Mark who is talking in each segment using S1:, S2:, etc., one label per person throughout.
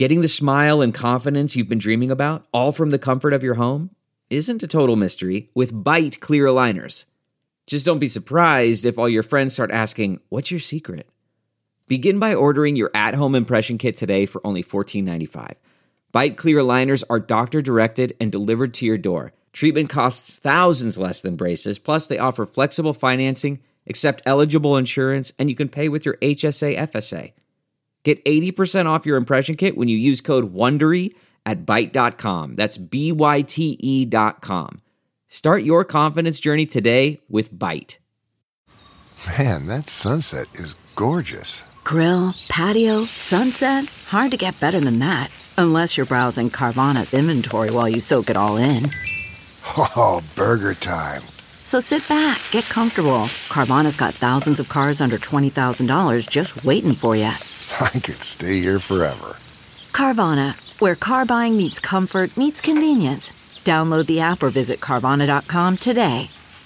S1: Getting the smile and confidence you've been dreaming about, all from the comfort of your home, isn't a total mystery with Byte clear aligners. Just don't be surprised if all your friends start asking, "What's your secret?" Begin by ordering your at-home impression kit today for only $14.95. Byte clear aligners are doctor-directed and delivered to your door. Treatment costs thousands less than braces, plus they offer flexible financing, accept eligible insurance, and you can pay with your HSA FSA. Get 80% off your impression kit when you use code WONDERY at Byte.com. That's BYTE.com. Start your confidence journey today with Byte.
S2: Man, that sunset is gorgeous.
S3: Grill, patio, sunset. Hard to get better than that. Unless you're browsing Carvana's inventory while you soak it all in.
S2: Oh, burger time.
S3: So sit back, get comfortable. Carvana's got thousands of cars under $20,000 just waiting for you.
S2: I could stay here forever.
S3: Carvana, where car buying meets comfort meets convenience. Download the app or visit Carvana.com today.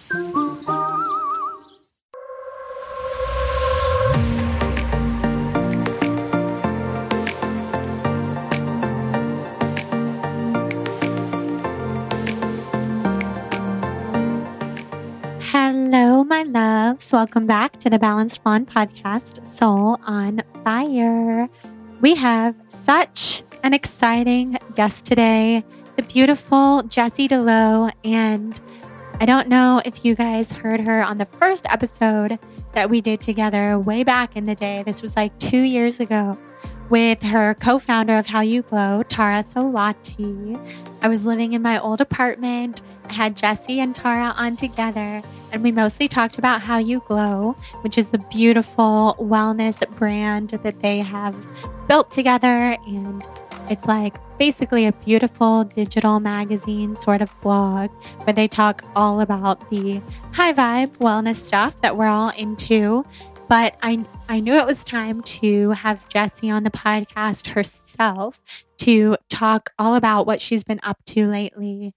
S4: Hello, my loves. Welcome back to the Balanced Blonde podcast, Soul on Fire. We have such an exciting guest today, the beautiful Jessie DeLow. And I don't know if you guys heard her on the first episode that we did together way back in the day. This was like 2 years ago with her co-founder of How You Glow, Tara Solati. I was living in my old apartment. I had Jessie and Tara on together, and we mostly talked about How You Glow, which is the beautiful wellness brand that they have built together. And it's like basically a beautiful digital magazine sort of blog where they talk all about the high vibe wellness stuff that we're all into. But I knew it was time to have Jessie on the podcast herself to talk all about what she's been up to lately.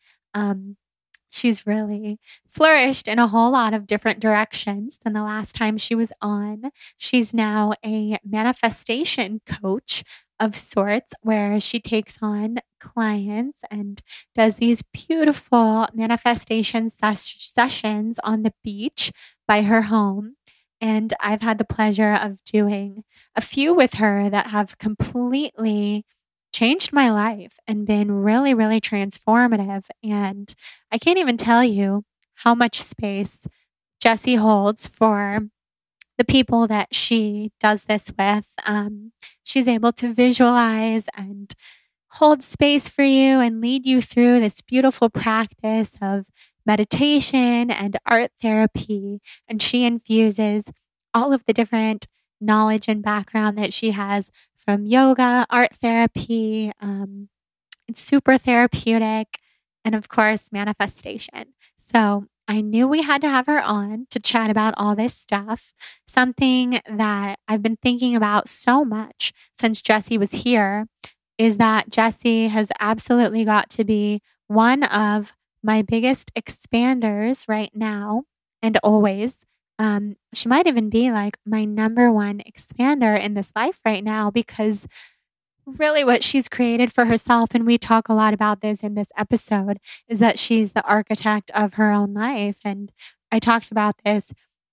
S4: She's really flourished in a whole lot of different directions than the last time she was on. She's now a manifestation coach of sorts where she takes on clients and does these beautiful manifestation sessions on the beach by her home. And I've had the pleasure of doing a few with her that have completely changed my life and been really, really transformative. And I can't even tell you how much space Jessie holds for the people that she does this with. She's able to visualize and hold space for you and lead you through this beautiful practice of meditation and art therapy. And she infuses all of the different knowledge and background that she has from yoga, art therapy. It's super therapeutic, and of course, manifestation. So I knew we had to have her on to chat about all this stuff. Something that I've been thinking about so much since Jessie was here is that Jessie has absolutely got to be one of my biggest expanders right now and always. She might even be like my number one expander in this life right now, because really what she's created for herself, and we talk a lot about this in this episode, is that she's the architect of her own life. And I talked about this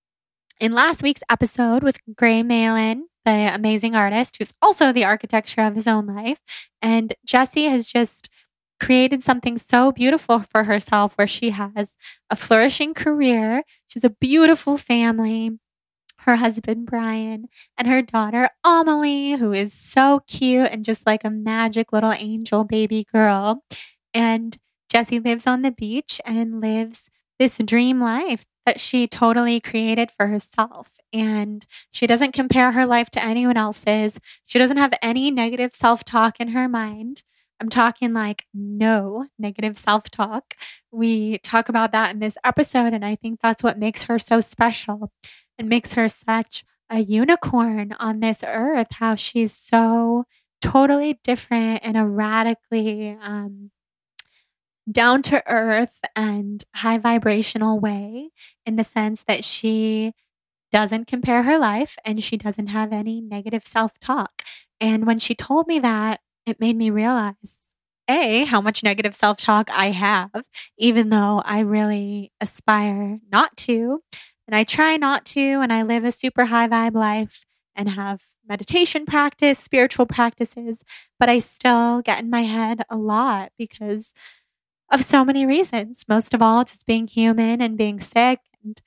S4: in last week's episode with Gray Malin, the amazing artist who's also the architecture of his own life. And Jessie has just created something so beautiful for herself where she has a flourishing career. She's a beautiful family, her husband, Brian, and her daughter, Amelie, who is so cute and just like a magic little angel baby girl. And Jessie lives on the beach and lives this dream life that she totally created for herself. And she doesn't compare her life to anyone else's. She doesn't have any negative self-talk in her mind. I'm talking like no negative self-talk. We talk about that in this episode, and I think that's what makes her so special and makes her such a unicorn on this earth, how she's so totally different in a radically down to earth and high vibrational way, in the sense that she doesn't compare her life and she doesn't have any negative self-talk. And when she told me that, it made me realize, A, how much negative self-talk I have, even though I really aspire not to. And I try not to, and I live a super high vibe life and have meditation practice, spiritual practices, but I still get in my head a lot because of so many reasons. Most of all, just being human and being sick and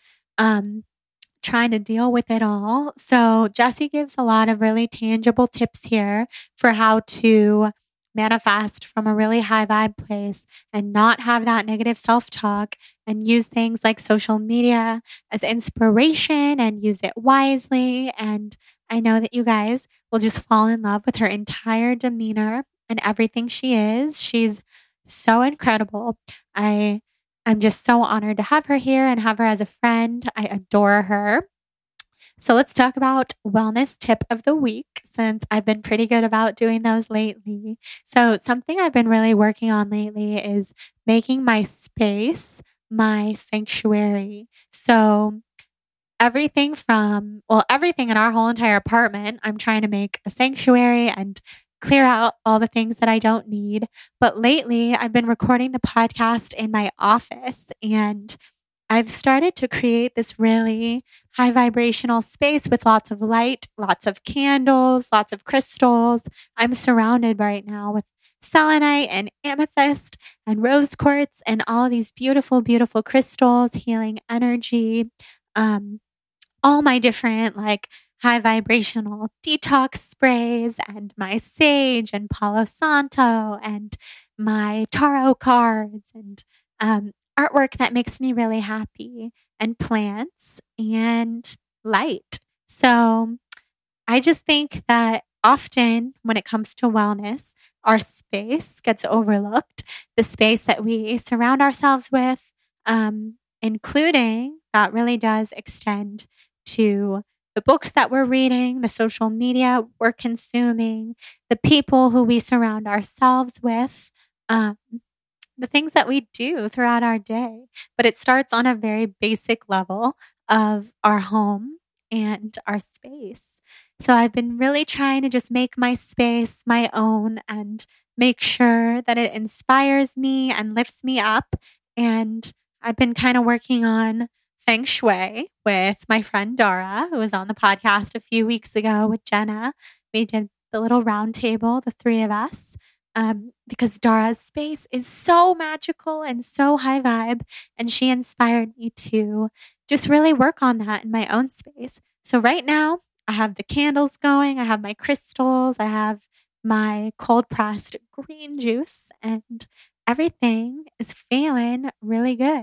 S4: trying to deal with it all. So Jessie gives a lot of really tangible tips here for how to manifest from a really high vibe place and not have that negative self-talk, and use things like social media as inspiration and use it wisely. And I know that you guys will just fall in love with her entire demeanor and everything she is. She's so incredible. I'm just so honored to have her here and have her as a friend. I adore her. So let's talk about wellness tip of the week, since I've been pretty good about doing those lately. So something I've been really working on lately is making my space my sanctuary. So everything in our whole entire apartment, I'm trying to make a sanctuary and clear out all the things that I don't need. But lately, I've been recording the podcast in my office, and I've started to create this really high vibrational space with lots of light, lots of candles, lots of crystals. I'm surrounded right now with selenite and amethyst and rose quartz and all of these beautiful, beautiful crystals, healing energy, all my different high vibrational detox sprays, and my sage and Palo Santo and my tarot cards and artwork that makes me really happy, and plants and light. So I just think that often when it comes to wellness, our space gets overlooked, the space that we surround ourselves with, including that really does extend to the books that we're reading, the social media we're consuming, the people who we surround ourselves with, the things that we do throughout our day. But it starts on a very basic level of our home and our space. So I've been really trying to just make my space my own and make sure that it inspires me and lifts me up. And I've been kind of working on feng shui with my friend Dara, who was on the podcast a few weeks ago with Jenna. We did the little round table, the three of us, because Dara's space is so magical and so high vibe. And she inspired me to just really work on that in my own space. So right now, I have the candles going, I have my crystals, I have my cold pressed green juice, and everything is feeling really good.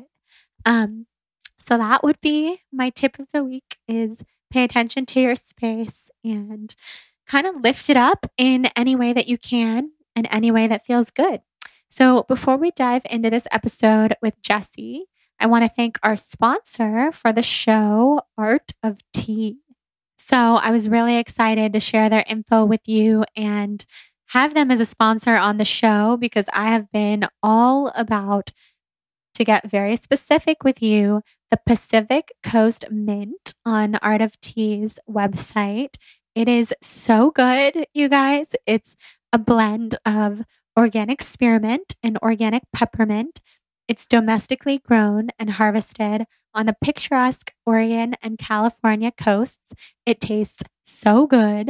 S4: So that would be my tip of the week, is pay attention to your space and kind of lift it up in any way that you can and any way that feels good. So before we dive into this episode with Jessie, I want to thank our sponsor for the show, Art of Tea. So I was really excited to share their info with you and have them as a sponsor on the show, because I have been all about, to get very specific with you, the Pacific Coast Mint on Art of Tea's website. It is so good, you guys. It's a blend of organic spearmint and organic peppermint. It's domestically grown and harvested on the picturesque Oregon and California coasts. It tastes so good.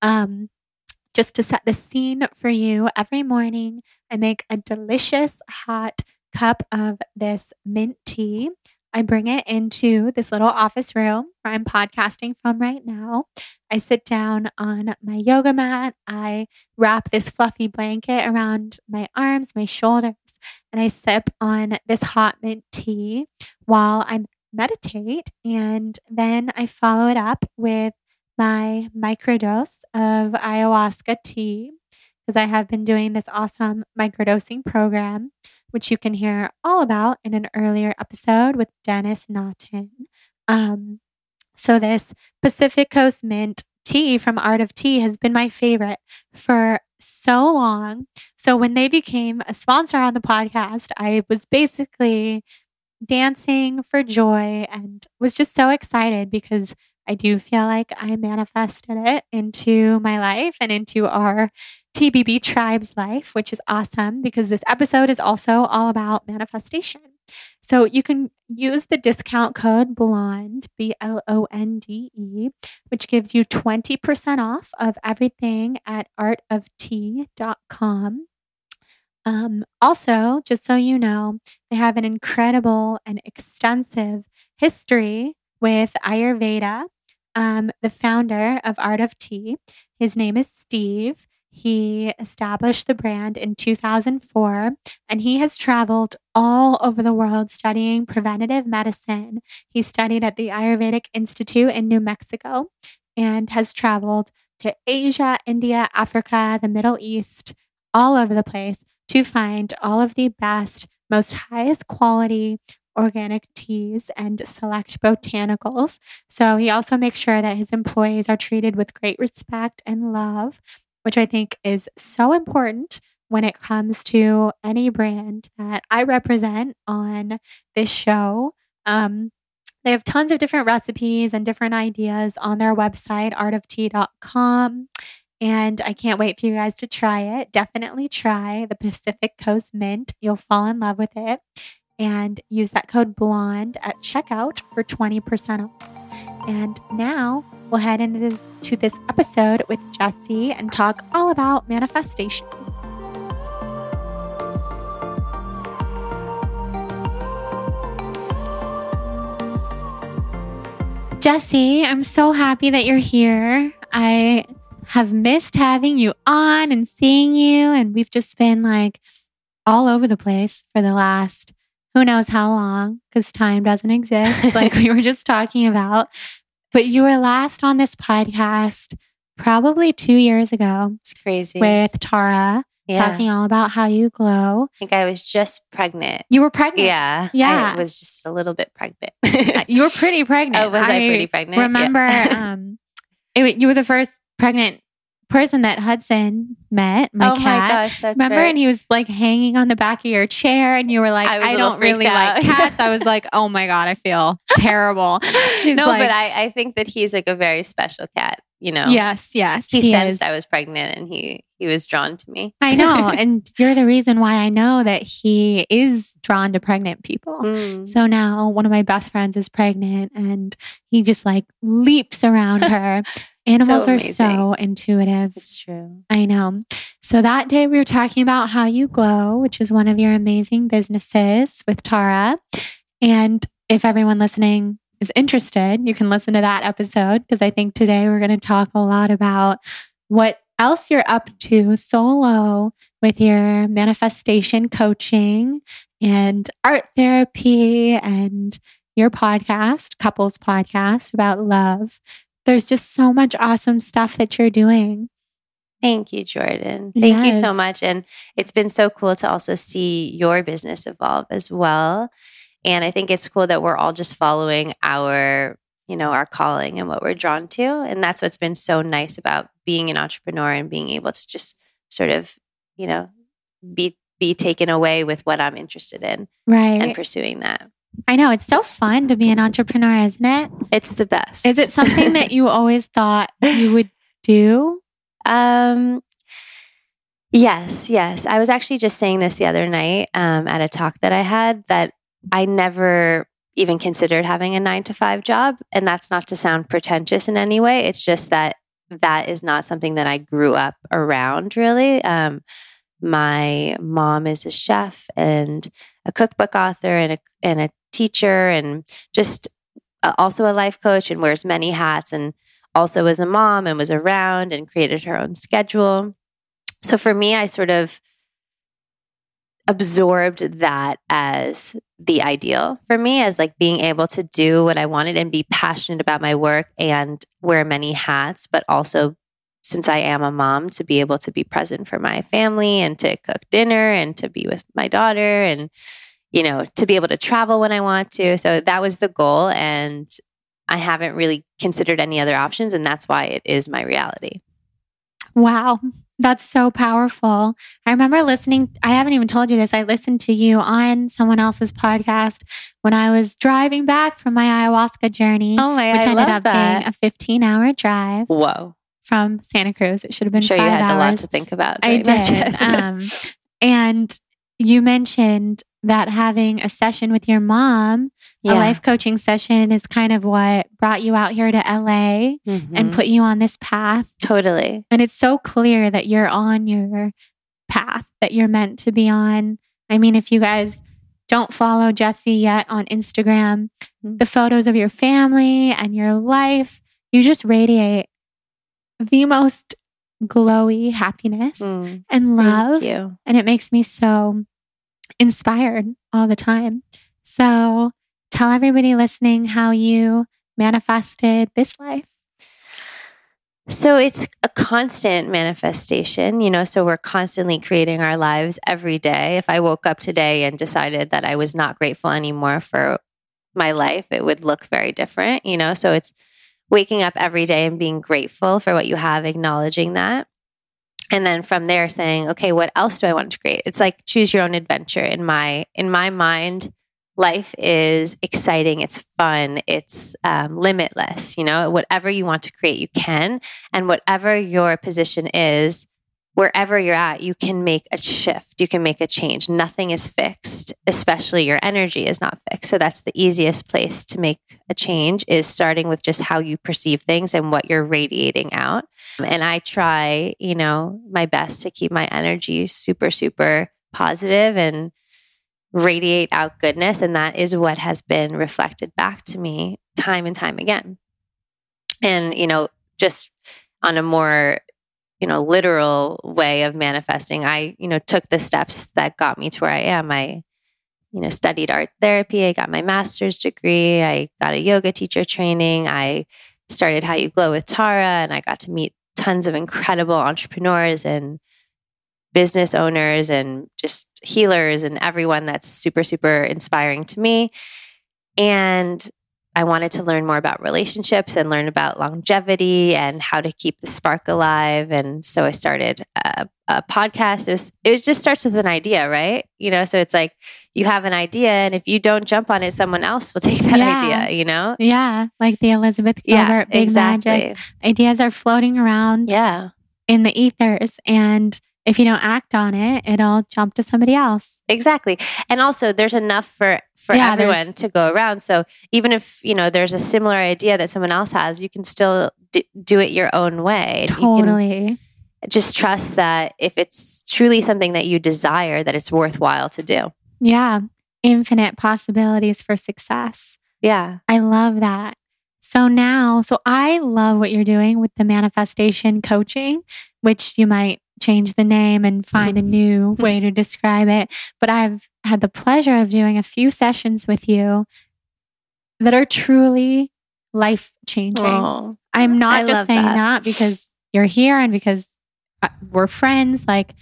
S4: Just to set the scene for you, every morning I make a delicious hot cup of this mint tea. I bring it into this little office room where I'm podcasting from right now. I sit down on my yoga mat. I wrap this fluffy blanket around my arms, my shoulders, and I sip on this hot mint tea while I meditate. And then I follow it up with my microdose of ayahuasca tea, because I have been doing this awesome microdosing program, which you can hear all about in an earlier episode with Dennis Naughton. So this Pacific Coast Mint tea from Art of Tea has been my favorite for so long. So when they became a sponsor on the podcast, I was basically dancing for joy and was just so excited, because I do feel like I manifested it into my life and into our TBB Tribe's life, which is awesome because this episode is also all about manifestation. So you can use the discount code BLONDE, BLONDE, which gives you 20% off of everything at artoftea.com. Also, just so you know, they have an incredible and extensive history with Ayurveda. The founder of Art of Tea, his name is Steve. He established the brand in 2004, and he has traveled all over the world studying preventative medicine. He studied at the Ayurvedic Institute in New Mexico and has traveled to Asia, India, Africa, the Middle East, all over the place to find all of the best, most highest quality organic teas and select botanicals. So he also makes sure that his employees are treated with great respect and love, which I think is so important when it comes to any brand that I represent on this show. They have tons of different recipes and different ideas on their website, artoftea.com. And I can't wait for you guys to try it. Definitely try the Pacific Coast Mint. You'll fall in love with it. And use that code BLONDE at checkout for 20% off. And now we'll head into this episode with Jessie and talk all about manifestation. Jessie, I'm so happy that you're here. I have missed having you on and seeing you, and we've just been like all over the place for the last who knows how long, because time doesn't exist, like we were just talking about. But you were last on this podcast probably 2 years ago.
S5: It's crazy.
S4: With Tara, talking all about how you glow.
S5: I think I was just pregnant.
S4: You were pregnant?
S5: Yeah.
S4: Yeah.
S5: I was just a little bit pregnant.
S4: You were pretty pregnant.
S5: Oh, was I pretty pregnant?
S4: Remember, you were the first pregnant person that Hudson met, my cat.
S5: My gosh, that's
S4: Remember?
S5: right.
S4: And he was like hanging on the back of your chair and you were like, I don't really like cats. I was like, oh my God, I feel terrible. She's
S5: no,
S4: like,
S5: but I think that he's like a very special cat, you know?
S4: Yes.
S5: He sensed I was pregnant and he was drawn to me.
S4: I know. And you're the reason why I know that he is drawn to pregnant people. So now one of my best friends is pregnant and he just like leaps around her. Animals are so intuitive.
S5: It's true.
S4: I know. So that day we were talking about How You Glow, which is one of your amazing businesses with Tara. And if everyone listening is interested, you can listen to that episode because I think today we're going to talk a lot about what else you're up to solo with your manifestation coaching and art therapy and your podcast, couples podcast about love. There's just so much awesome stuff that you're doing.
S5: Thank you, Jordan. Thank you so much. And it's been so cool to also see your business evolve as well. And I think it's cool that we're all just following our calling and what we're drawn to. And that's what's been so nice about being an entrepreneur and being able to just sort of, be taken away with what I'm interested in.
S4: Right.
S5: And pursuing that.
S4: I know. It's so fun to be an entrepreneur, isn't it?
S5: It's the best.
S4: Is it something that you always thought you would do?
S5: Yes. I was actually just saying this the other night at a talk that I had that I never even considered having a 9-to-5 job. And that's not to sound pretentious in any way. It's just that is not something that I grew up around really. My mom is a chef and a cookbook author and a teacher and just also a life coach and wears many hats and also was a mom and was around and created her own schedule. So for me, I sort of absorbed that as the ideal for me, as like being able to do what I wanted and be passionate about my work and wear many hats, but also since I am a mom, to be able to be present for my family and to cook dinner and to be with my daughter and to be able to travel when I want to. So that was the goal. And I haven't really considered any other options. And that's why it is my reality.
S4: Wow. That's so powerful. I remember listening. I haven't even told you this. I listened to you on someone else's podcast when I was driving back from my ayahuasca journey,
S5: Oh my,
S4: which
S5: I
S4: ended
S5: love
S4: up
S5: that.
S4: being a 15-hour drive.
S5: Whoa.
S4: from Santa Cruz. It should have been
S5: I'm sure
S4: 5
S5: you had a lot
S4: hours.
S5: to think about.
S4: I
S5: during that
S4: did.
S5: trip.
S4: And you mentioned that having a session with your mom, a life coaching session, is kind of what brought you out here to LA and put you on this path.
S5: Totally.
S4: And it's so clear that you're on your path that you're meant to be on. I mean, if you guys don't follow Jessie yet on Instagram, the photos of your family and your life, you just radiate the most glowy happiness and love.
S5: Thank you.
S4: And it makes me so inspired all the time. So tell everybody listening how you manifested this life.
S5: So it's a constant manifestation, so we're constantly creating our lives every day. If I woke up today and decided that I was not grateful anymore for my life, it would look very different, So it's waking up every day and being grateful for what you have, acknowledging that. And then from there saying, okay, what else do I want to create? It's like choose your own adventure. In my mind, life is exciting. It's fun. It's limitless. Whatever you want to create, you can. And whatever your position is, wherever you're at, you can make a shift. You can make a change. Nothing is fixed, especially your energy is not fixed. So that's the easiest place to make a change, is starting with just how you perceive things and what you're radiating out. And I try, my best to keep my energy super, super positive and radiate out goodness. And that is what has been reflected back to me time and time again. And, just on a more literal way of manifesting, I, took the steps that got me to where I am. I, studied art therapy. I got my master's degree. I got a yoga teacher training. I started How You Glow with Tara, and I got to meet tons of incredible entrepreneurs and business owners and just healers and everyone that's super, super inspiring to me. And I wanted to learn more about relationships and learn about longevity and how to keep the spark alive. And so I started a podcast. It just starts with an idea, right? So it's like you have an idea, and if you don't jump on it, someone else will take that idea,
S4: Yeah, like the Elizabeth Gilbert Big Magic. Ideas are floating around in the ethers, and if you don't act on it, it'll jump to somebody else.
S5: Exactly. And also there's enough for everyone to go around. So even if, there's a similar idea that someone else has, you can still do it your own way.
S4: Totally.
S5: You can just trust that if it's truly something that you desire, that it's worthwhile to do.
S4: Yeah. Infinite possibilities for success.
S5: Yeah.
S4: I love that. So I love what you're doing with the manifestation coaching, which you might change the name and find a new way to describe it. But I've had the pleasure of doing a few sessions with you that are truly life-changing.
S5: Oh,
S4: I'm not just saying that because you're here and because we're friends. Like,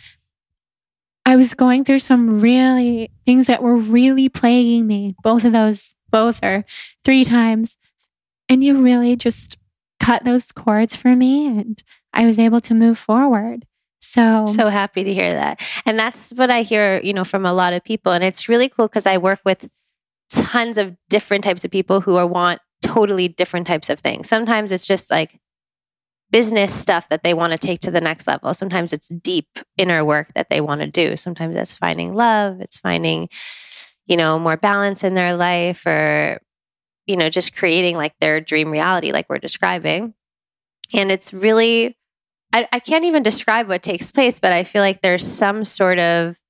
S4: I was going through some really things that were really plaguing me. Both or 3 times. And you really just cut those cords for me, and I was able to move forward. So
S5: happy to hear that. And that's what I hear, from a lot of people. And it's really cool because I work with tons of different types of people who want totally different types of things. Sometimes it's just like business stuff that they want to take to the next level. Sometimes it's deep inner work that they want to do. Sometimes it's finding love. It's finding, more balance in their life, or, just creating like their dream reality, like we're describing. And it's really, I can't even describe what takes place, but I feel like there's some sort of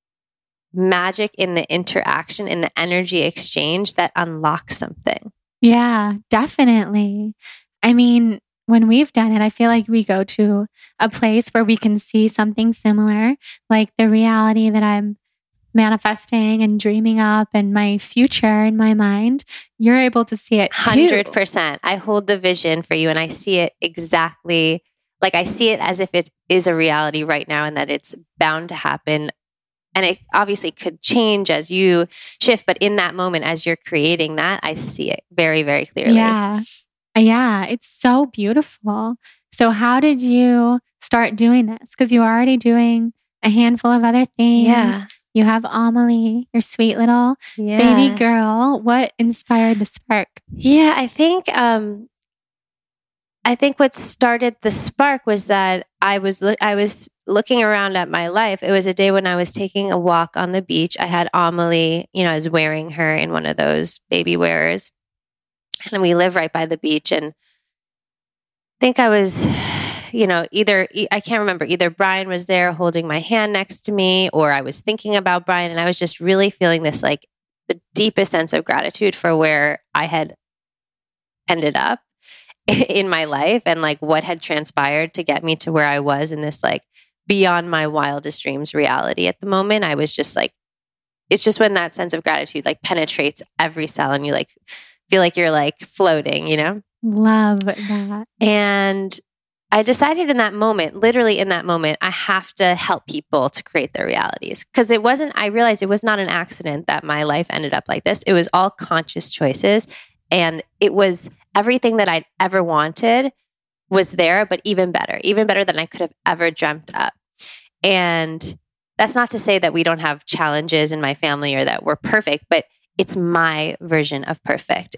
S5: magic in the interaction, in the energy exchange that unlocks something.
S4: Yeah, definitely. I mean, when we've done it, I feel like we go to a place where we can see something similar, like the reality that I'm manifesting and dreaming up and my future in my mind. You're able to see it too.
S5: 100%. I hold the vision for you, and I see it exactly. Like, I see it as if it is a reality right now and that it's bound to happen. And it obviously could change as you shift. But in that moment, as you're creating that, I see it very, very clearly.
S4: Yeah. Yeah. It's so beautiful. So how did you start doing this? Because you were already doing a handful of other things.
S5: Yeah.
S4: You have Amelie, your sweet little baby girl. What inspired the spark?
S5: Yeah, I think I think what started the spark was that I was looking around at my life. It was a day when I was taking a walk on the beach. I had Amelie, I was wearing her in one of those baby wearers. And we live right by the beach. And I think I was, I can't remember, either Brian was there holding my hand next to me, or I was thinking about Brian. And I was just really feeling this, like, the deepest sense of gratitude for where I had ended up in my life and like what had transpired to get me to where I was in this like beyond my wildest dreams reality at the moment. I was just like, it's just when that sense of gratitude like penetrates every cell and you like feel like you're like floating,
S4: Love that.
S5: And I decided in that moment, literally in that moment, I have to help people to create their realities. Because I realized it was not an accident that my life ended up like this. It was all conscious choices. And it was everything that I'd ever wanted was there, but even better than I could have ever dreamt up. And that's not to say that we don't have challenges in my family or that we're perfect, but it's my version of perfect.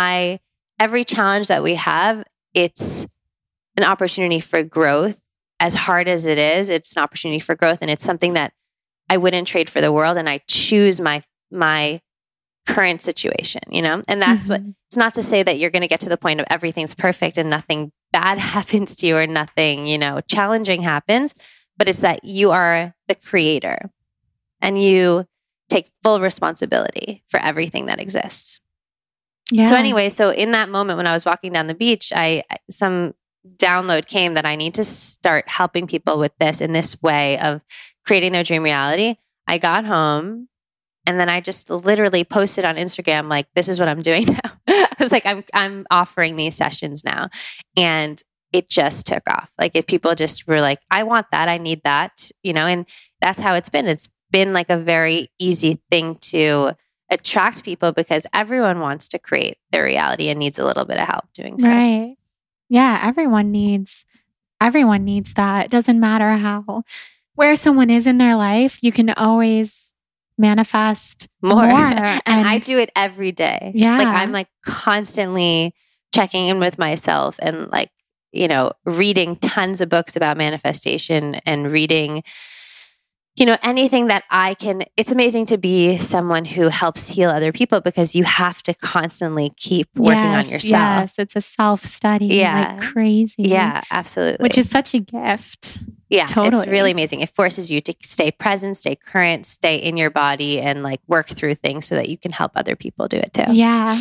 S5: Every challenge that we have, it's an opportunity for growth. As hard as it is, it's an opportunity for growth. And it's something that I wouldn't trade for the world. And I choose my current situation, and that's what, it's not to say that you're going to get to the point of everything's perfect and nothing bad happens to you or nothing, challenging happens, but it's that you are the creator and you take full responsibility for everything that exists.
S4: Yeah.
S5: So anyway, in that moment when I was walking down the beach, some download came that I need to start helping people with this in this way of creating their dream reality. I got home and then I just literally posted on Instagram, like, this is what I'm doing now. I was like, I'm offering these sessions now. And it just took off. Like if people just were like, I want that. I need that, and that's how it's been. It's been like a very easy thing to attract people because everyone wants to create their reality and needs a little bit of help doing so.
S4: Right. Yeah. Everyone needs that. It doesn't matter where someone is in their life. You can always manifest more.
S5: And I do it every day.
S4: Yeah.
S5: Like I'm like constantly checking in with myself and like, reading tons of books about manifestation and reading, anything that I can. It's amazing to be someone who helps heal other people because you have to constantly keep working on yourself.
S4: Yes, it's a self-study like crazy.
S5: Yeah, absolutely.
S4: Which is such a gift.
S5: Yeah,
S4: totally.
S5: It's really amazing. It forces you to stay present, stay current, stay in your body and like work through things so that you can help other people do it too.
S4: Yeah.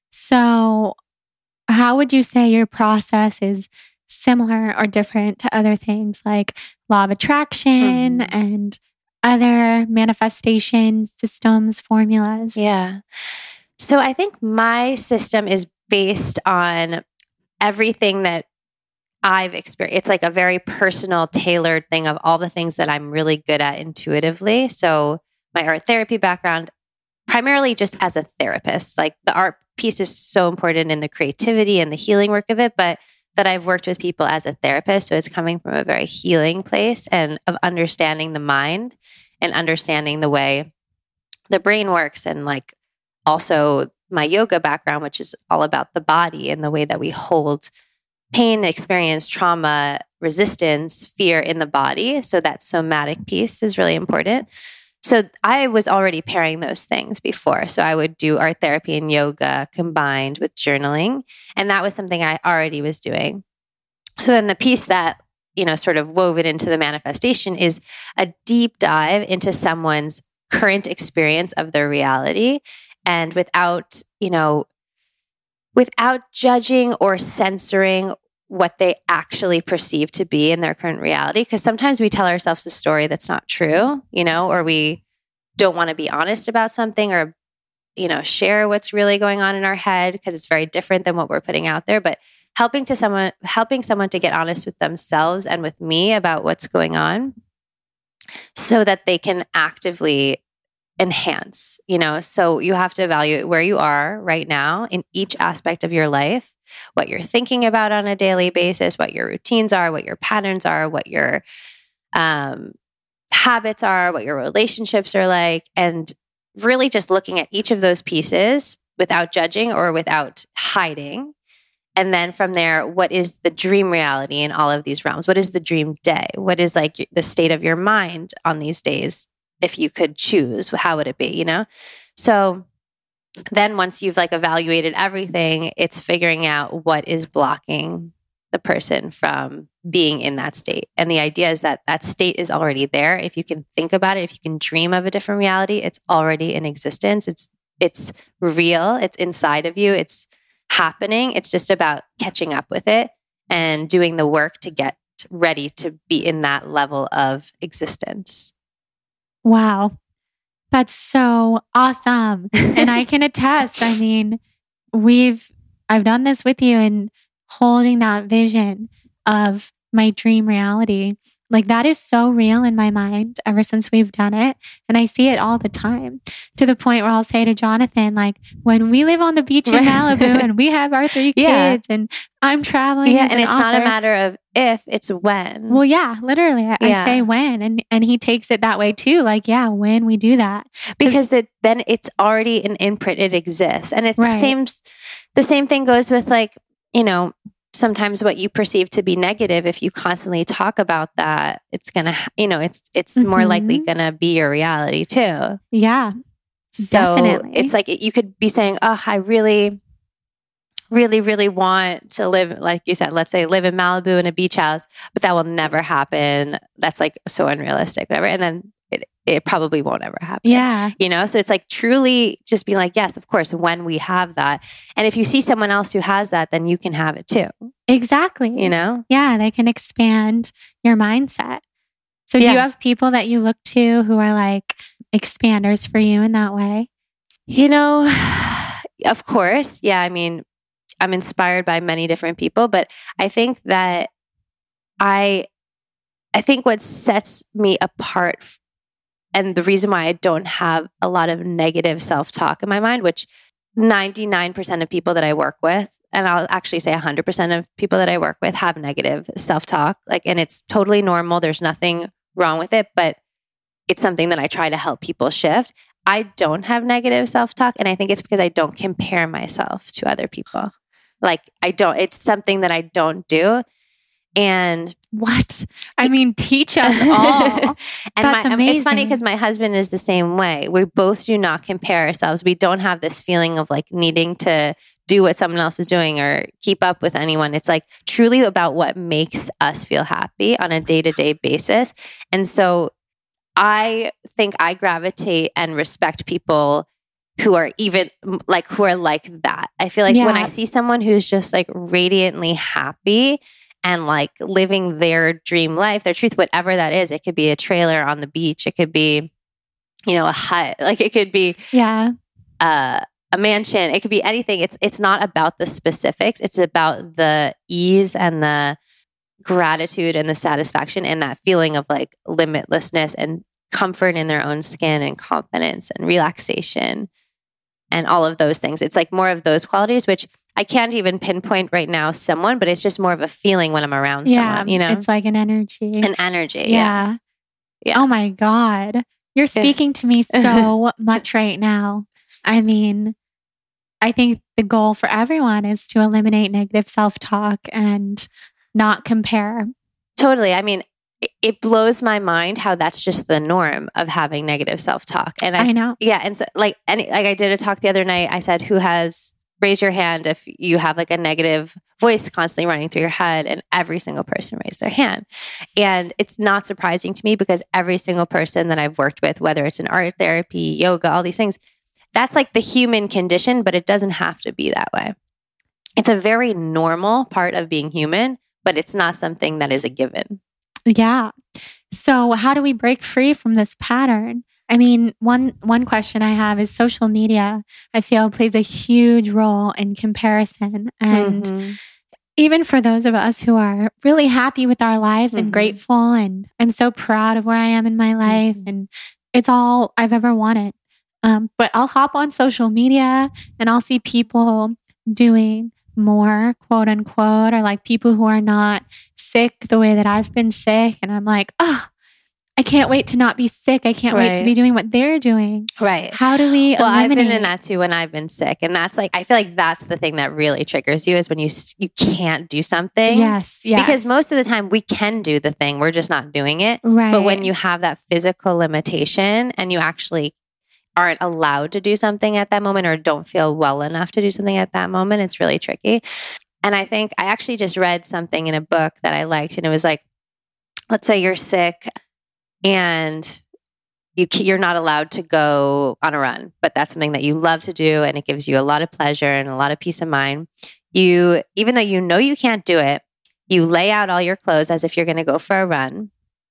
S4: So how would you say your process is similar or different to other things like law of attraction and other manifestation systems, formulas?
S5: Yeah. So I think my system is based on everything that I've experienced. It's like a very personal, tailored thing of all the things that I'm really good at intuitively. So my art therapy background, primarily just as a therapist, like the art piece is so important in the creativity and the healing work of it, but that I've worked with people as a therapist. So it's coming from a very healing place and of understanding the mind and understanding the way the brain works. And like also my yoga background, which is all about the body and the way that we hold pain, experience, trauma, resistance, fear in the body. So that somatic piece is really important. So I was already pairing those things before. So I would do art therapy and yoga combined with journaling. And that was something I already was doing. So then the piece that, sort of woven into the manifestation is a deep dive into someone's current experience of their reality. And without judging or censoring what they actually perceive to be in their current reality. Because sometimes we tell ourselves a story that's not true, or we don't want to be honest about something or, share what's really going on in our head because it's very different than what we're putting out there. But helping someone to get honest with themselves and with me about what's going on so that they can actively enhance, so you have to evaluate where you are right now in each aspect of your life, what you're thinking about on a daily basis, what your routines are, what your patterns are, what your habits are, what your relationships are like, and really just looking at each of those pieces without judging or without hiding And then from there, what is the dream reality in all of these realms? What is the dream day? What is like the state of your mind on these days? If you could choose, how would it be, you know? So then once you've like evaluated everything, it's figuring out what is blocking the person from being in that state. And the idea is that that state is already there. If you can think about it, if you can dream of a different reality, it's already in existence. It's real. It's inside of you. It's happening. It's just about catching up with it and doing the work to get ready to be in that level of existence.
S4: Wow. That's so awesome. And I can attest. I mean, I've done this with you and holding that vision of my dream reality. Like that is so real in my mind ever since we've done it. And I see it all the time to the point where I'll say to Jonathan, like when we live on the beach in Malibu and we have our 3 kids and I'm traveling.
S5: Yeah. And it's not a matter of if, it's when.
S4: Well, yeah, literally. I say when, and he takes it that way too. Like, yeah, when we do that.
S5: Because then it's already an imprint. It exists. And it's the same thing goes with like, you know, sometimes what you perceive to be negative, if you constantly talk about that, it's going to, you know, it's more likely going to be your reality too.
S4: Yeah,
S5: so
S4: definitely.
S5: It's like you could be saying, oh, I really, really, really want to live, like you said, let's say live in Malibu in a beach house, but that will never happen. That's like so unrealistic, whatever. And then it probably won't ever happen.
S4: Yeah.
S5: You know, so it's like truly just being like, yes, of course, when we have that. And if you see someone else who has that, then you can have it too.
S4: Exactly.
S5: You know?
S4: Yeah. They can expand your mindset. So do you have people that you look to who are like expanders for you in that way?
S5: You know, of course. Yeah. I mean, I'm inspired by many different people, but I think that I think what sets me apart and the reason why I don't have a lot of negative self-talk in my mind, which 99% of people that I work with, and I'll actually say 100% of people that I work with have negative self-talk, like, and it's totally normal. There's nothing wrong with it, but it's something that I try to help people shift. I don't have negative self-talk. And I think it's because I don't compare myself to other people. Like it's something that I don't do. And
S4: what? I mean, teach us all.
S5: And
S4: That's amazing.
S5: It's funny because my husband is the same way. We both do not compare ourselves. We don't have this feeling of like needing to do what someone else is doing or keep up with anyone. It's like truly about what makes us feel happy on a day-to-day basis. And so I think I gravitate and respect people who are even like, who are like that. I feel like when I see someone who's just like radiantly happy and like living their dream life, their truth, whatever that is. It could be a trailer on the beach. It could be, you know, a hut. Like it could be a mansion. It could be anything. It's not about the specifics. It's about the ease and the gratitude and the satisfaction and that feeling of like limitlessness and comfort in their own skin and confidence and relaxation and all of those things. It's like more of those qualities, which I can't even pinpoint right now someone, but it's just more of a feeling when I'm around someone, you know?
S4: It's like an energy.
S5: An energy.
S4: Yeah. Oh my God. You're speaking to me so much right now. I mean, I think the goal for everyone is to eliminate negative self-talk and not compare.
S5: Totally. I mean, it blows my mind how that's just the norm of having negative self-talk. And
S4: I know.
S5: Yeah. And so like I did a talk the other night. I said, raise your hand if you have like a negative voice constantly running through your head, and every single person raised their hand. And it's not surprising to me because every single person that I've worked with, whether it's in art therapy, yoga, all these things, that's like the human condition, but it doesn't have to be that way. It's a very normal part of being human, but it's not something that is a given.
S4: Yeah. So how do we break free from this pattern? I mean, one question I have is social media, I feel, plays a huge role in comparison. And even for those of us who are really happy with our lives and grateful, and I'm so proud of where I am in my life, and it's all I've ever wanted. But I'll hop on social media and I'll see people doing more, quote unquote, or like people who are not sick the way that I've been sick. And I'm like, oh, I can't wait to not be sick. I can't wait to be doing what they're doing.
S5: Right.
S4: How do we
S5: Well,
S4: eliminate?
S5: I've been in that too when I've been sick. And that's like, I feel like that's the thing that really triggers you is when you can't do something.
S4: Yes.
S5: Because most of the time we can do the thing. We're just not doing it.
S4: Right.
S5: But when you have that physical limitation and you actually aren't allowed to do something at that moment or don't feel well enough to do something at that moment, it's really tricky. And I think I actually just read something in a book that I liked. And it was like, let's say you're sick and you're not allowed to go on a run, but that's something that you love to do and it gives you a lot of pleasure and a lot of peace of mind. Even though you know you can't do it, you lay out all your clothes as if you're going to go for a run.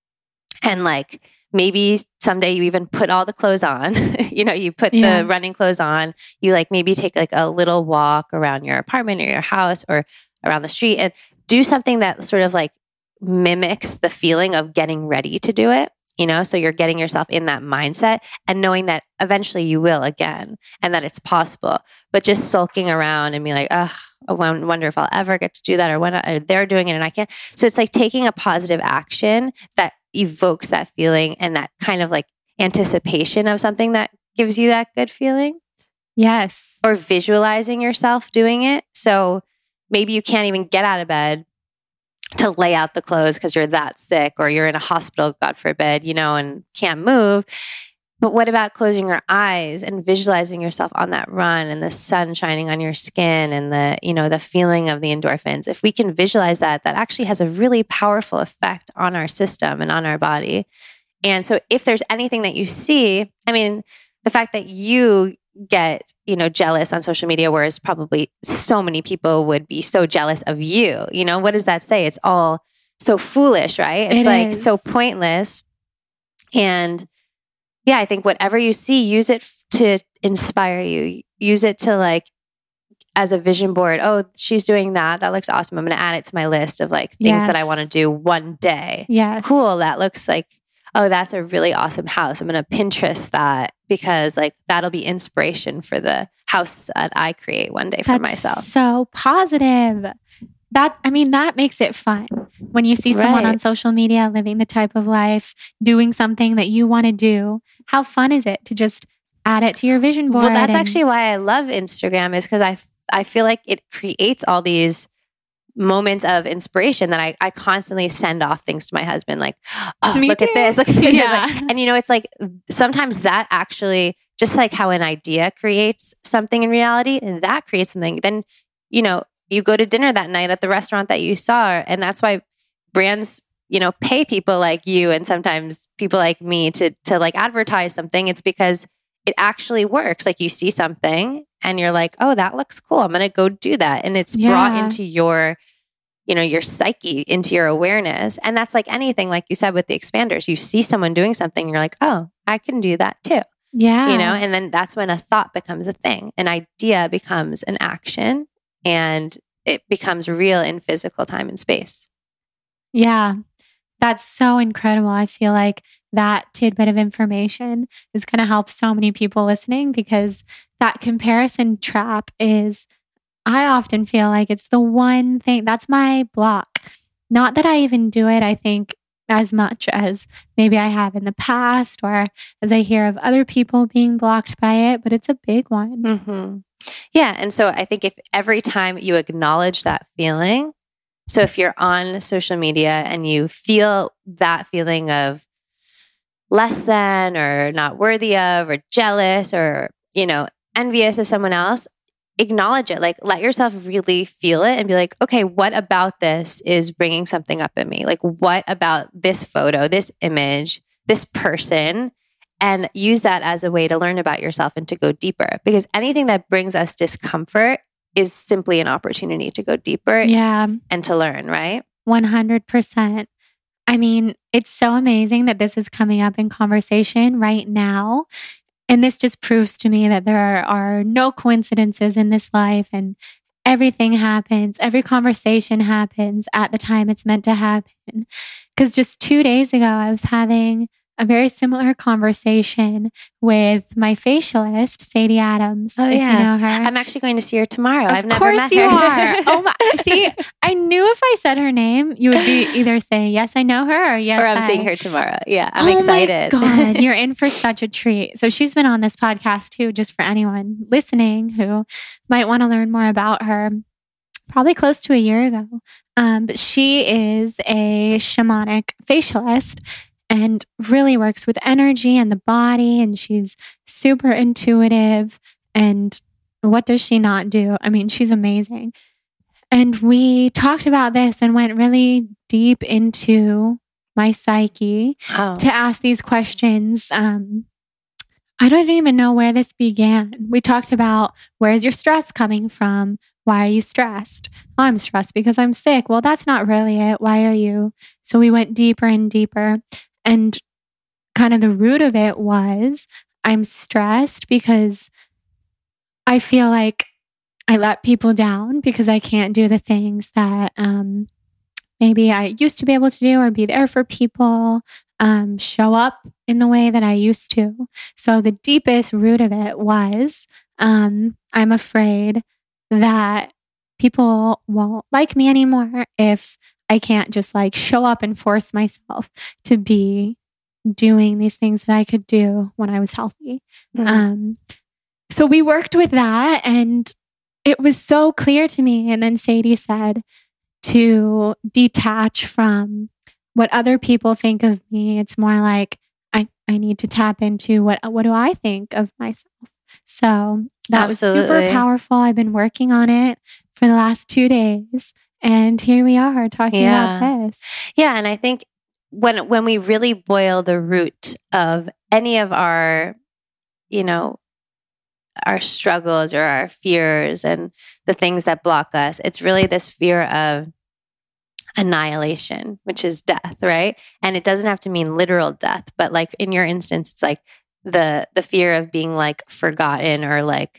S5: And like maybe someday you even put all the clothes on, you put the running clothes on, you like maybe take like a little walk around your apartment or your house or around the street and do something that sort of like mimics the feeling of getting ready to do it. So you're getting yourself in that mindset and knowing that eventually you will again and that it's possible, but just sulking around and being like, I wonder if I'll ever get to do that or they're doing it and I can't. So it's like taking a positive action that evokes that feeling and that kind of like anticipation of something that gives you that good feeling.
S4: Yes.
S5: Or visualizing yourself doing it. So maybe you can't even get out of bed to lay out the clothes because you're that sick or you're in a hospital, God forbid, and can't move. But what about closing your eyes and visualizing yourself on that run and the sun shining on your skin and the feeling of the endorphins? If we can visualize that actually has a really powerful effect on our system and on our body. And so if there's anything that you see, the fact that you get, jealous on social media, whereas probably so many people would be so jealous of you. What does that say? It's all so foolish, right? It's like so pointless. And yeah, I think whatever you see, use it to inspire you. Use it to like, as a vision board. Oh, she's doing that. That looks awesome. I'm going to add it to my list of like things that I want to do one day.
S4: Yes.
S5: Cool. That looks like, oh, that's a really awesome house. I'm going to Pinterest that because like that'll be inspiration for the house that I create one day for myself.
S4: So positive. That makes it fun. When you see someone on social media living the type of life, doing something that you want to do, how fun is it to just add it to your vision board?
S5: Well, that's actually why I love Instagram is because I feel like it creates all these moments of inspiration that I constantly send off things to my husband, like, oh, look at this. Look at this. And it's like sometimes that actually, just like how an idea creates something in reality, and that creates something. Then, you go to dinner that night at the restaurant that you saw. And that's why brands, pay people like you and sometimes people like me to like advertise something. It's because it actually works. Like you see something and you're like, oh, that looks cool. I'm going to go do that. And it's brought into your, your psyche, into your awareness. And that's like anything, like you said, with the expanders, you see someone doing something, you're like, oh, I can do that too.
S4: Yeah.
S5: And then that's when a thought becomes a thing. An idea becomes an action and it becomes real in physical time and space.
S4: Yeah. That's so incredible. I feel like that tidbit of information is going to help so many people listening because that comparison trap is, I often feel like it's the one thing that's my block. Not that I even do it, I think, as much as maybe I have in the past or as I hear of other people being blocked by it, but it's a big one.
S5: Mm-hmm. Yeah. And so I think if every time you acknowledge that feeling, so if you're on social media and you feel that feeling of less than or not worthy of or jealous or, envious of someone else, acknowledge it. Like let yourself really feel it and be like, okay, what about this is bringing something up in me? Like what about this photo, this image, this person? And use that as a way to learn about yourself and to go deeper. Because anything that brings us discomfort is simply an opportunity to go deeper and to learn, right?
S4: 100%. It's so amazing that this is coming up in conversation right now. And this just proves to me that there are no coincidences in this life and everything happens. Every conversation happens at the time it's meant to happen. Because just 2 days ago, I was having a very similar conversation with my facialist, Sadie Adams.
S5: Oh,
S4: if
S5: yeah.
S4: you know her.
S5: I'm actually going to see her tomorrow. I've
S4: Of
S5: never
S4: course
S5: met her.
S4: you are. Oh my! See, I knew if I said her name, you would be either say yes, I know her, or yes,
S5: Or I'm seeing her tomorrow. Yeah, I'm
S4: Oh
S5: excited.
S4: my God, you're in for such a treat. So she's been on this podcast too, just for anyone listening who might want to learn more about her. Probably close to a year ago. But she is a shamanic facialist and really works with energy and the body. And she's super intuitive. And what does she not do? I mean, she's amazing. And we talked about this and went really deep into my psyche to ask these questions. I don't even know where this began. We talked about, where's your stress coming from? Why are you stressed? Oh, I'm stressed because I'm sick. Well, that's not really it. Why are you? So we went deeper and deeper. And kind of the root of it was, I'm stressed because I feel like I let people down because I can't do the things that maybe I used to be able to do, or be there for people, show up in the way that I used to. So the deepest root of it was, I'm afraid that people won't like me anymore if I can't just like show up and force myself to be doing these things that I could do when I was healthy. So we worked with that, and it was so clear to me. And then Sadie said to detach from what other people think of me. It's more like I need to tap into what do I think of myself. So that was super powerful. I've been working on it for the last 2 days, and here we are talking about this.
S5: Yeah, and I think when we really boil the root of any of our, our struggles or our fears and the things that block us, it's really this fear of annihilation, which is death, right? And it doesn't have to mean literal death, but like in your instance, it's like the fear of being like forgotten, or like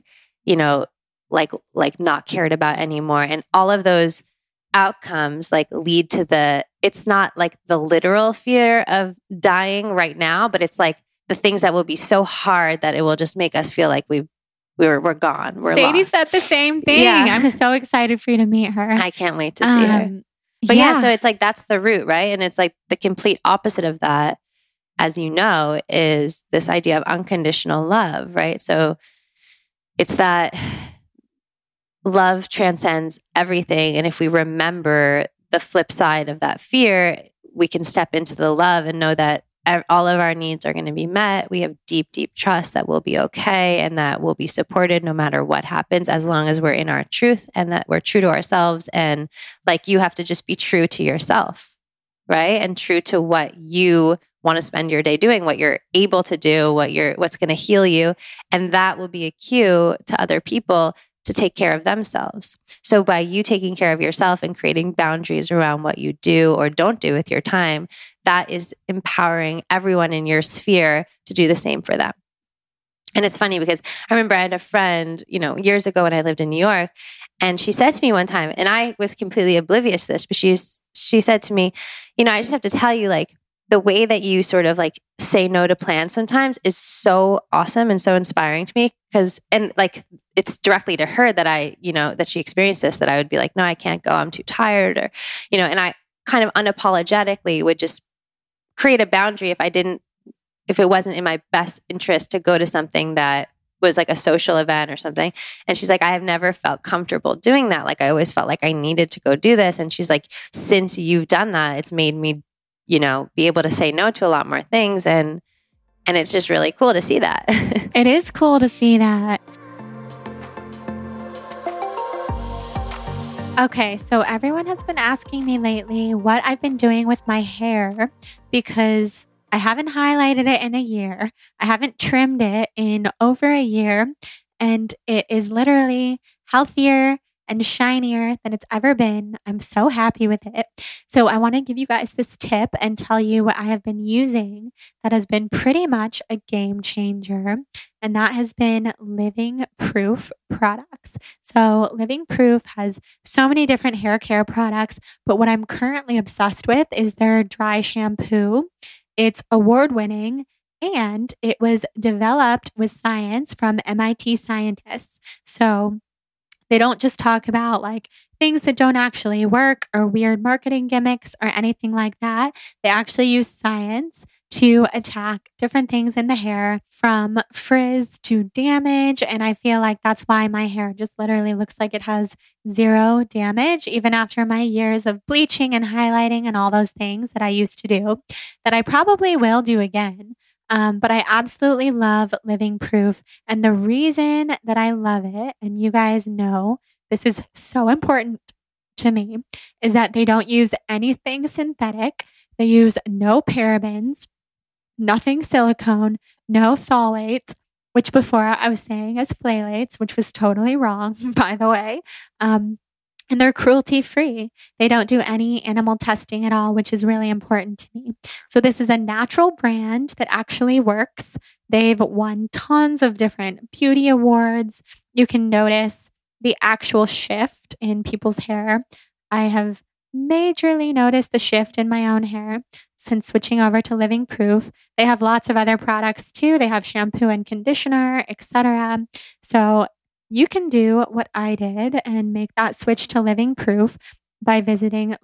S5: not cared about anymore. And all of those outcomes like lead to it's not like the literal fear of dying right now, but it's like the things that will be so hard that it will just make us feel like we're gone. We're
S4: Sadie
S5: lost.
S4: said the same thing. Yeah. I'm so excited for you to meet her.
S5: I can't wait to see her. But so it's like, that's the root, right? And it's like the complete opposite of that, as you know, is this idea of unconditional love, right? So it's that love transcends everything. And if we remember the flip side of that fear, we can step into the love and know that all of our needs are going to be met. We have deep, deep trust that we'll be okay, and that we'll be supported no matter what happens, as long as we're in our truth and that we're true to ourselves. And like, you have to just be true to yourself, right? And true to what you want to spend your day doing, what you're able to do, what's going to heal you. And that will be a cue to other people to take care of themselves. So by you taking care of yourself and creating boundaries around what you do or don't do with your time, that is empowering everyone in your sphere to do the same for them. And it's funny because I remember I had a friend, years ago when I lived in New York, and she said to me one time, and I was completely oblivious to this, but she said to me, I just have to tell you, like, the way that you sort of like say no to plans sometimes is so awesome and so inspiring to me, and like, it's directly to her that that she experienced this, that I would be like, no, I can't go. I'm too tired, or, and I kind of unapologetically would just create a boundary if it wasn't in my best interest to go to something that was like a social event or something. And she's like, I have never felt comfortable doing that. Like, I always felt like I needed to go do this. And she's like, since you've done that, it's made me be able to say no to a lot more things. And it's just really cool to see that.
S4: It is cool to see that. Okay, so everyone has been asking me lately what I've been doing with my hair, because I haven't highlighted it in a year. I haven't trimmed it in over a year, and it is literally healthier and shinier than it's ever been. I'm so happy with it. So I want to give you guys this tip and tell you what I have been using that has been pretty much a game changer. And that has been Living Proof products. So Living Proof has so many different hair care products, but what I'm currently obsessed with is their dry shampoo. It's award-winning, and it was developed with science from MIT scientists. So they don't just talk about like things that don't actually work or weird marketing gimmicks or anything like that. They actually use science to attack different things in the hair, from frizz to damage. And I feel like that's why my hair just literally looks like it has zero damage, even after my years of bleaching and highlighting and all those things that I used to do, that I probably will do again. But I absolutely love Living Proof. And the reason that I love it, and you guys know this is so important to me, is that they don't use anything synthetic. They use no parabens, nothing silicone, no phthalates, which before I was saying as phthalates, which was totally wrong, by the way. And they're cruelty free. They don't do any animal testing at all, which is really important to me. So this is a natural brand that actually works. They've won tons of different beauty awards. You can notice the actual shift in people's hair. I have majorly noticed the shift in my own hair since switching over to Living Proof. They have lots of other products too. They have shampoo and conditioner, etc. So you can do what I did and make that switch to Living Proof by visiting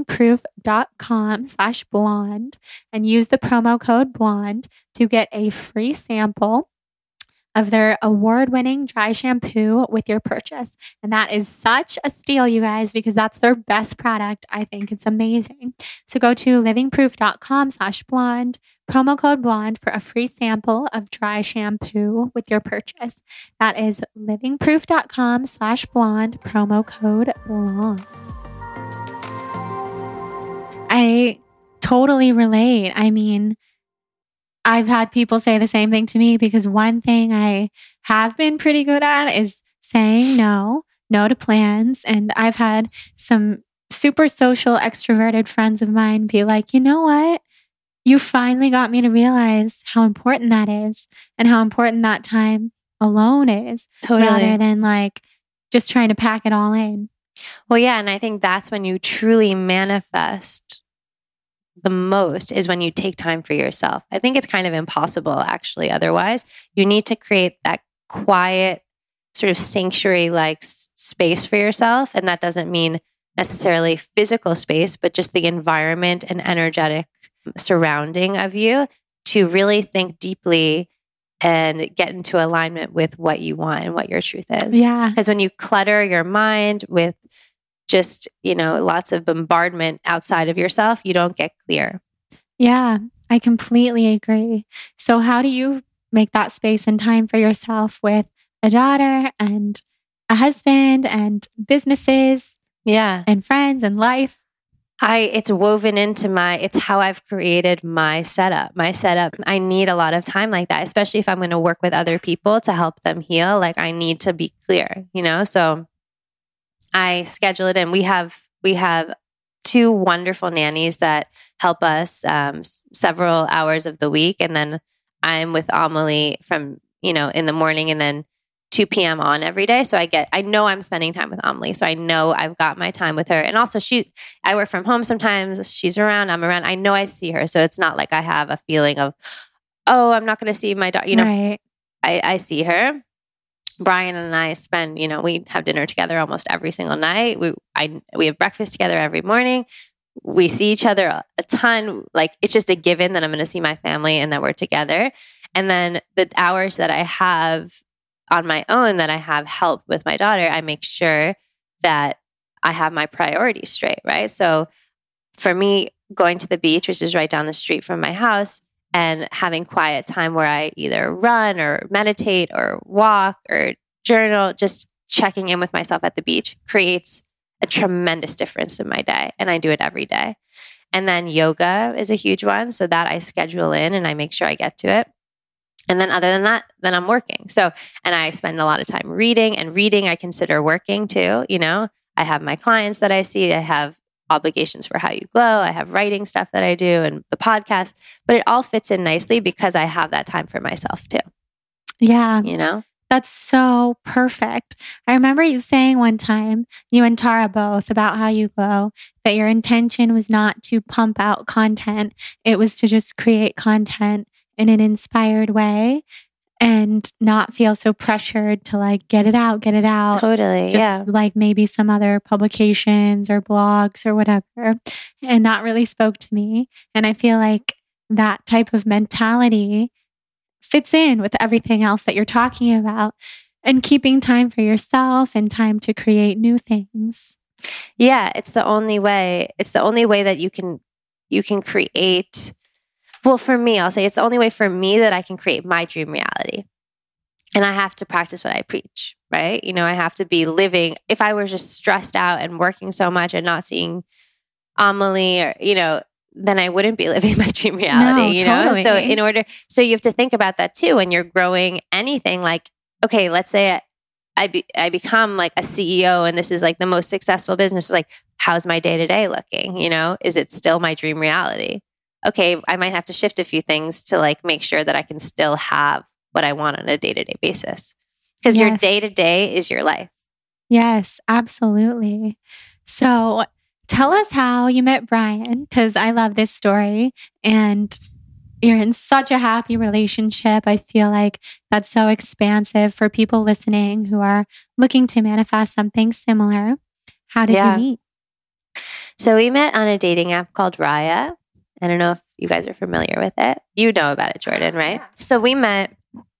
S4: livingproof.com/blonde and use the promo code blonde to get a free sample of their award-winning dry shampoo with your purchase. And that is such a steal, you guys, because that's their best product. I think it's amazing. So go to livingproof.com/blonde, promo code blonde for a free sample of dry shampoo with your purchase. That is livingproof.com/blonde, promo code blonde. I totally relate. I mean, I've had people say the same thing to me, because one thing I have been pretty good at is saying no to plans. And I've had some super social, extroverted friends of mine be like, you know what? You finally got me to realize how important that is and how important that time alone is.
S5: Totally.
S4: Rather than like just trying to pack it all in.
S5: Well, yeah. And I think that's when you truly manifest the most, is when you take time for yourself. I think it's kind of impossible, actually. Otherwise, you need to create that quiet sort of sanctuary-like space for yourself. And that doesn't mean necessarily physical space, but just the environment and energetic surrounding of you to really think deeply and get into alignment with what you want and what your truth is.
S4: Yeah.
S5: Because when you clutter your mind with just, lots of bombardment outside of yourself, you don't get clear.
S4: Yeah, I completely agree. So how do you make that space and time for yourself with a daughter and a husband and businesses?
S5: Yeah.
S4: And friends and life?
S5: It's woven into it's how I've created my setup. I need a lot of time like that, especially if I'm going to work with other people to help them heal. Like, I need to be clear, so I schedule it in. We have 2 wonderful nannies that help us several hours of the week. And then I'm with Amelie from, in the morning and then 2 p.m. on every day. So I know I'm spending time with Amelie. So I know I've got my time with her. And also I work from home sometimes. She's around, I'm around. I know I see her. So it's not like I have a feeling of, oh, I'm not going to see my daughter.
S4: Right.
S5: I see her. Brian and I spend, we have dinner together almost every single night. We have breakfast together every morning. We see each other a ton. Like, it's just a given that I'm going to see my family and that we're together. And then the hours that I have on my own, that I have help with my daughter, I make sure that I have my priorities straight, right? So for me, going to the beach, which is right down the street from my house, and having quiet time where I either run or meditate or walk or journal, just checking in with myself at the beach, creates a tremendous difference in my day. And I do it every day. And then yoga is a huge one. So that I schedule in and I make sure I get to it. And then other than that, then I'm working. So, and I spend a lot of time reading, and reading I consider working too. I have my clients that I see. I have obligations for How You Glow. I have writing stuff that I do and the podcast, but it all fits in nicely because I have that time for myself too.
S4: Yeah. That's so perfect. I remember you saying one time, you and Tara both, about how you glow, that your intention was not to pump out content. It was to just create content in an inspired way and not feel so pressured to like get it out.
S5: Totally.
S4: Just
S5: Yeah.
S4: like maybe some other publications or blogs or whatever. And that really spoke to me. And I feel like that type of mentality fits in with everything else that you're talking about, and keeping time for yourself and time to create new things.
S5: Yeah, it's the only way. It's the only way that you can create. Well, for me, I'll say it's the only way for me that I can create my dream reality. And I have to practice what I preach, right? You know, I have to be living. If I were just stressed out and working so much and not seeing Amelie, or, you know, then I wouldn't be living my dream reality, you know?
S4: Totally.
S5: So you have to think about that too when you're growing anything. Like, okay, let's say I become like a CEO and this is like the most successful business. Like, how's my day-to-day looking? You know, is it still my dream reality? Okay, I might have to shift a few things to like make sure that I can still have what I want on a day-to-day basis. Because your day-to-day is your life.
S4: Yes, absolutely. So tell us how you met Brian, because I love this story and you're in such a happy relationship. I feel like that's so expansive for people listening who are looking to manifest something similar. How did you meet?
S5: So we met on a dating app called Raya. I don't know if you guys are familiar with it. You know about it, Jordan, right? Yeah. So we met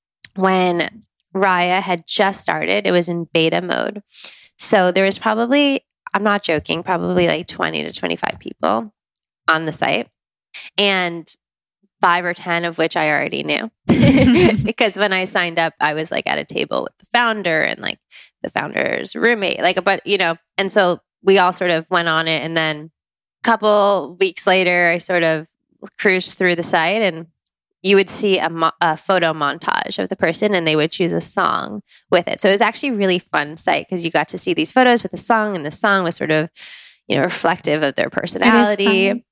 S5: when Raya had just started. It was in beta mode. So there was probably, I'm not joking, probably like 20 to 25 people on the site. And 5 or 10 of which I already knew. Because when I signed up, I was like at a table with the founder and like the founder's roommate. But you know, and so we all sort of went on it. And then a couple weeks later, I sort of cruised through the site and you would see a photo montage of the person and they would choose a song with it. So it was actually a really fun site because you got to see these photos with the song, and the song was sort of, you know, reflective of their personality.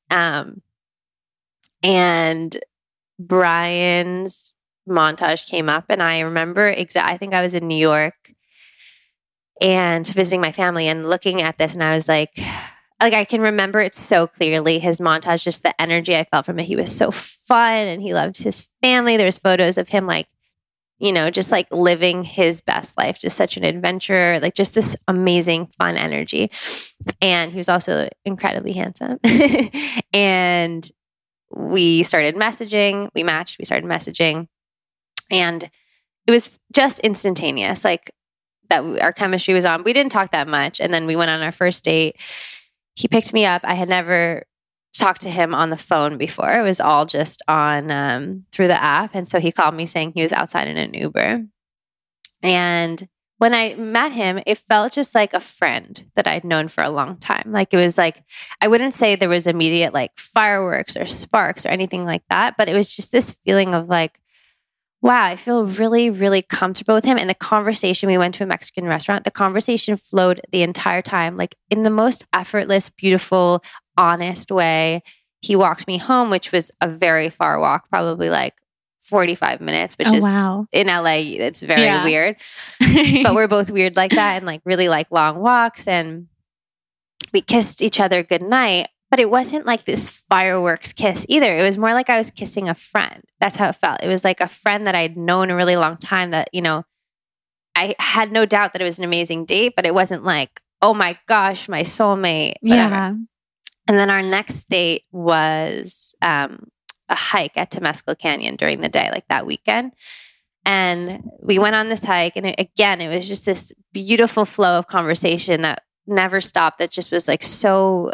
S5: And Brian's montage came up and I remember I think I was in New York and visiting my family and looking at this, and I was like I can remember it so clearly, his montage, just the energy I felt from it. He was so fun and he loved his family. There's photos of him like, you know, just like living his best life, just such an adventurer, like just this amazing, fun energy. And he was also incredibly handsome. And we started messaging, we matched, we started messaging, and it was just instantaneous, like that our chemistry was on. We didn't talk that much. And then we went on our first date. He picked me up. I had never talked to him on the phone before. It was all just on through the app. And so he called me saying he was outside in an Uber. And when I met him, it felt just like a friend that I'd known for a long time. Like it was like, I wouldn't say there was immediate like fireworks or sparks or anything like that, but it was just this feeling of like, wow, I feel really, really comfortable with him. And the conversation, we went to a Mexican restaurant, the conversation flowed the entire time, like in the most effortless, beautiful, honest way. He walked me home, which was a very far walk, probably like 45 minutes, which is in LA, it's very weird. But we're both weird like that and like really like long walks. And we kissed each other goodnight. But it wasn't like this fireworks kiss either. It was more like I was kissing a friend. That's how it felt. It was like a friend that I'd known a really long time that, you know, I had no doubt that it was an amazing date, but it wasn't like, oh my gosh, my soulmate. Whatever. Yeah. And then our next date was a hike at Temescal Canyon during the day, like that weekend. And we went on this hike. And it was just this beautiful flow of conversation that never stopped. That just was like so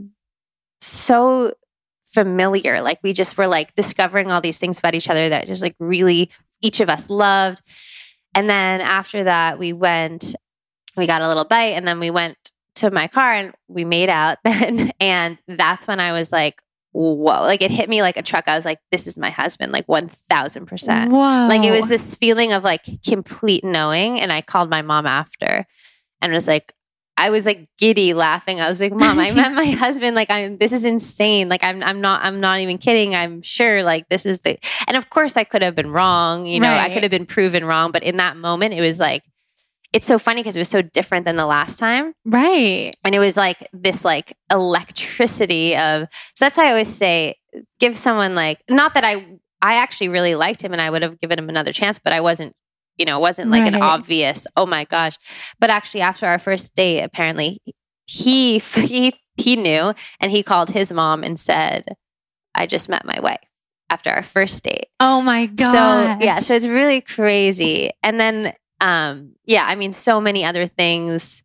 S5: familiar. Like we just were like discovering all these things about each other that just like really each of us loved. And then after that, we got a little bite, and then we went to my car and we made out then. And that's when I was like, whoa, like it hit me like a truck. I was like, this is my husband, like 1000%.
S4: Whoa.
S5: Like it was this feeling of like complete knowing. And I called my mom after and was like, I was like giddy laughing. I was like, Mom, I met my husband. Like, this is insane. Like, I'm not even kidding. I'm sure like this is and of course I could have been wrong. You know, I could have been proven wrong. But in that moment, it was like, it's so funny because it was so different than the last time.
S4: Right.
S5: And it was like this like electricity so that's why I always say, give someone like, not that I actually really liked him and I would have given him another chance, but I wasn't, it wasn't like an obvious, oh my gosh. But actually after our first date, apparently he knew, and he called his mom and said, I just met my wife after our first date.
S4: Oh my God.
S5: So it's really crazy. And then, I mean, so many other things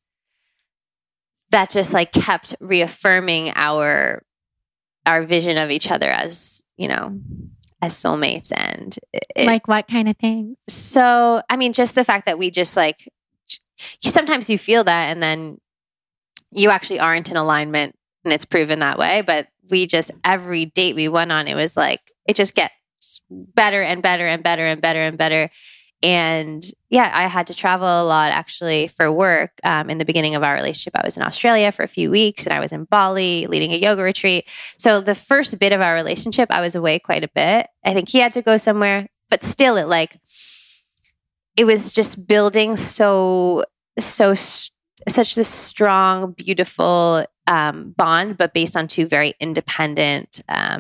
S5: that just like kept reaffirming our vision of each other as, as soulmates. And
S4: like what kind of things?
S5: So, I mean, just the fact that we just like, sometimes you feel that and then you actually aren't in alignment, and it's proven that way. But we just, every date we went on, it was like, it just gets better and better and better and better and better. And I had to travel a lot actually for work. In the beginning of our relationship, I was in Australia for a few weeks and I was in Bali leading a yoga retreat. So the first bit of our relationship, I was away quite a bit. I think he had to go somewhere, but still it was just building such this strong, beautiful bond, but based on two very independent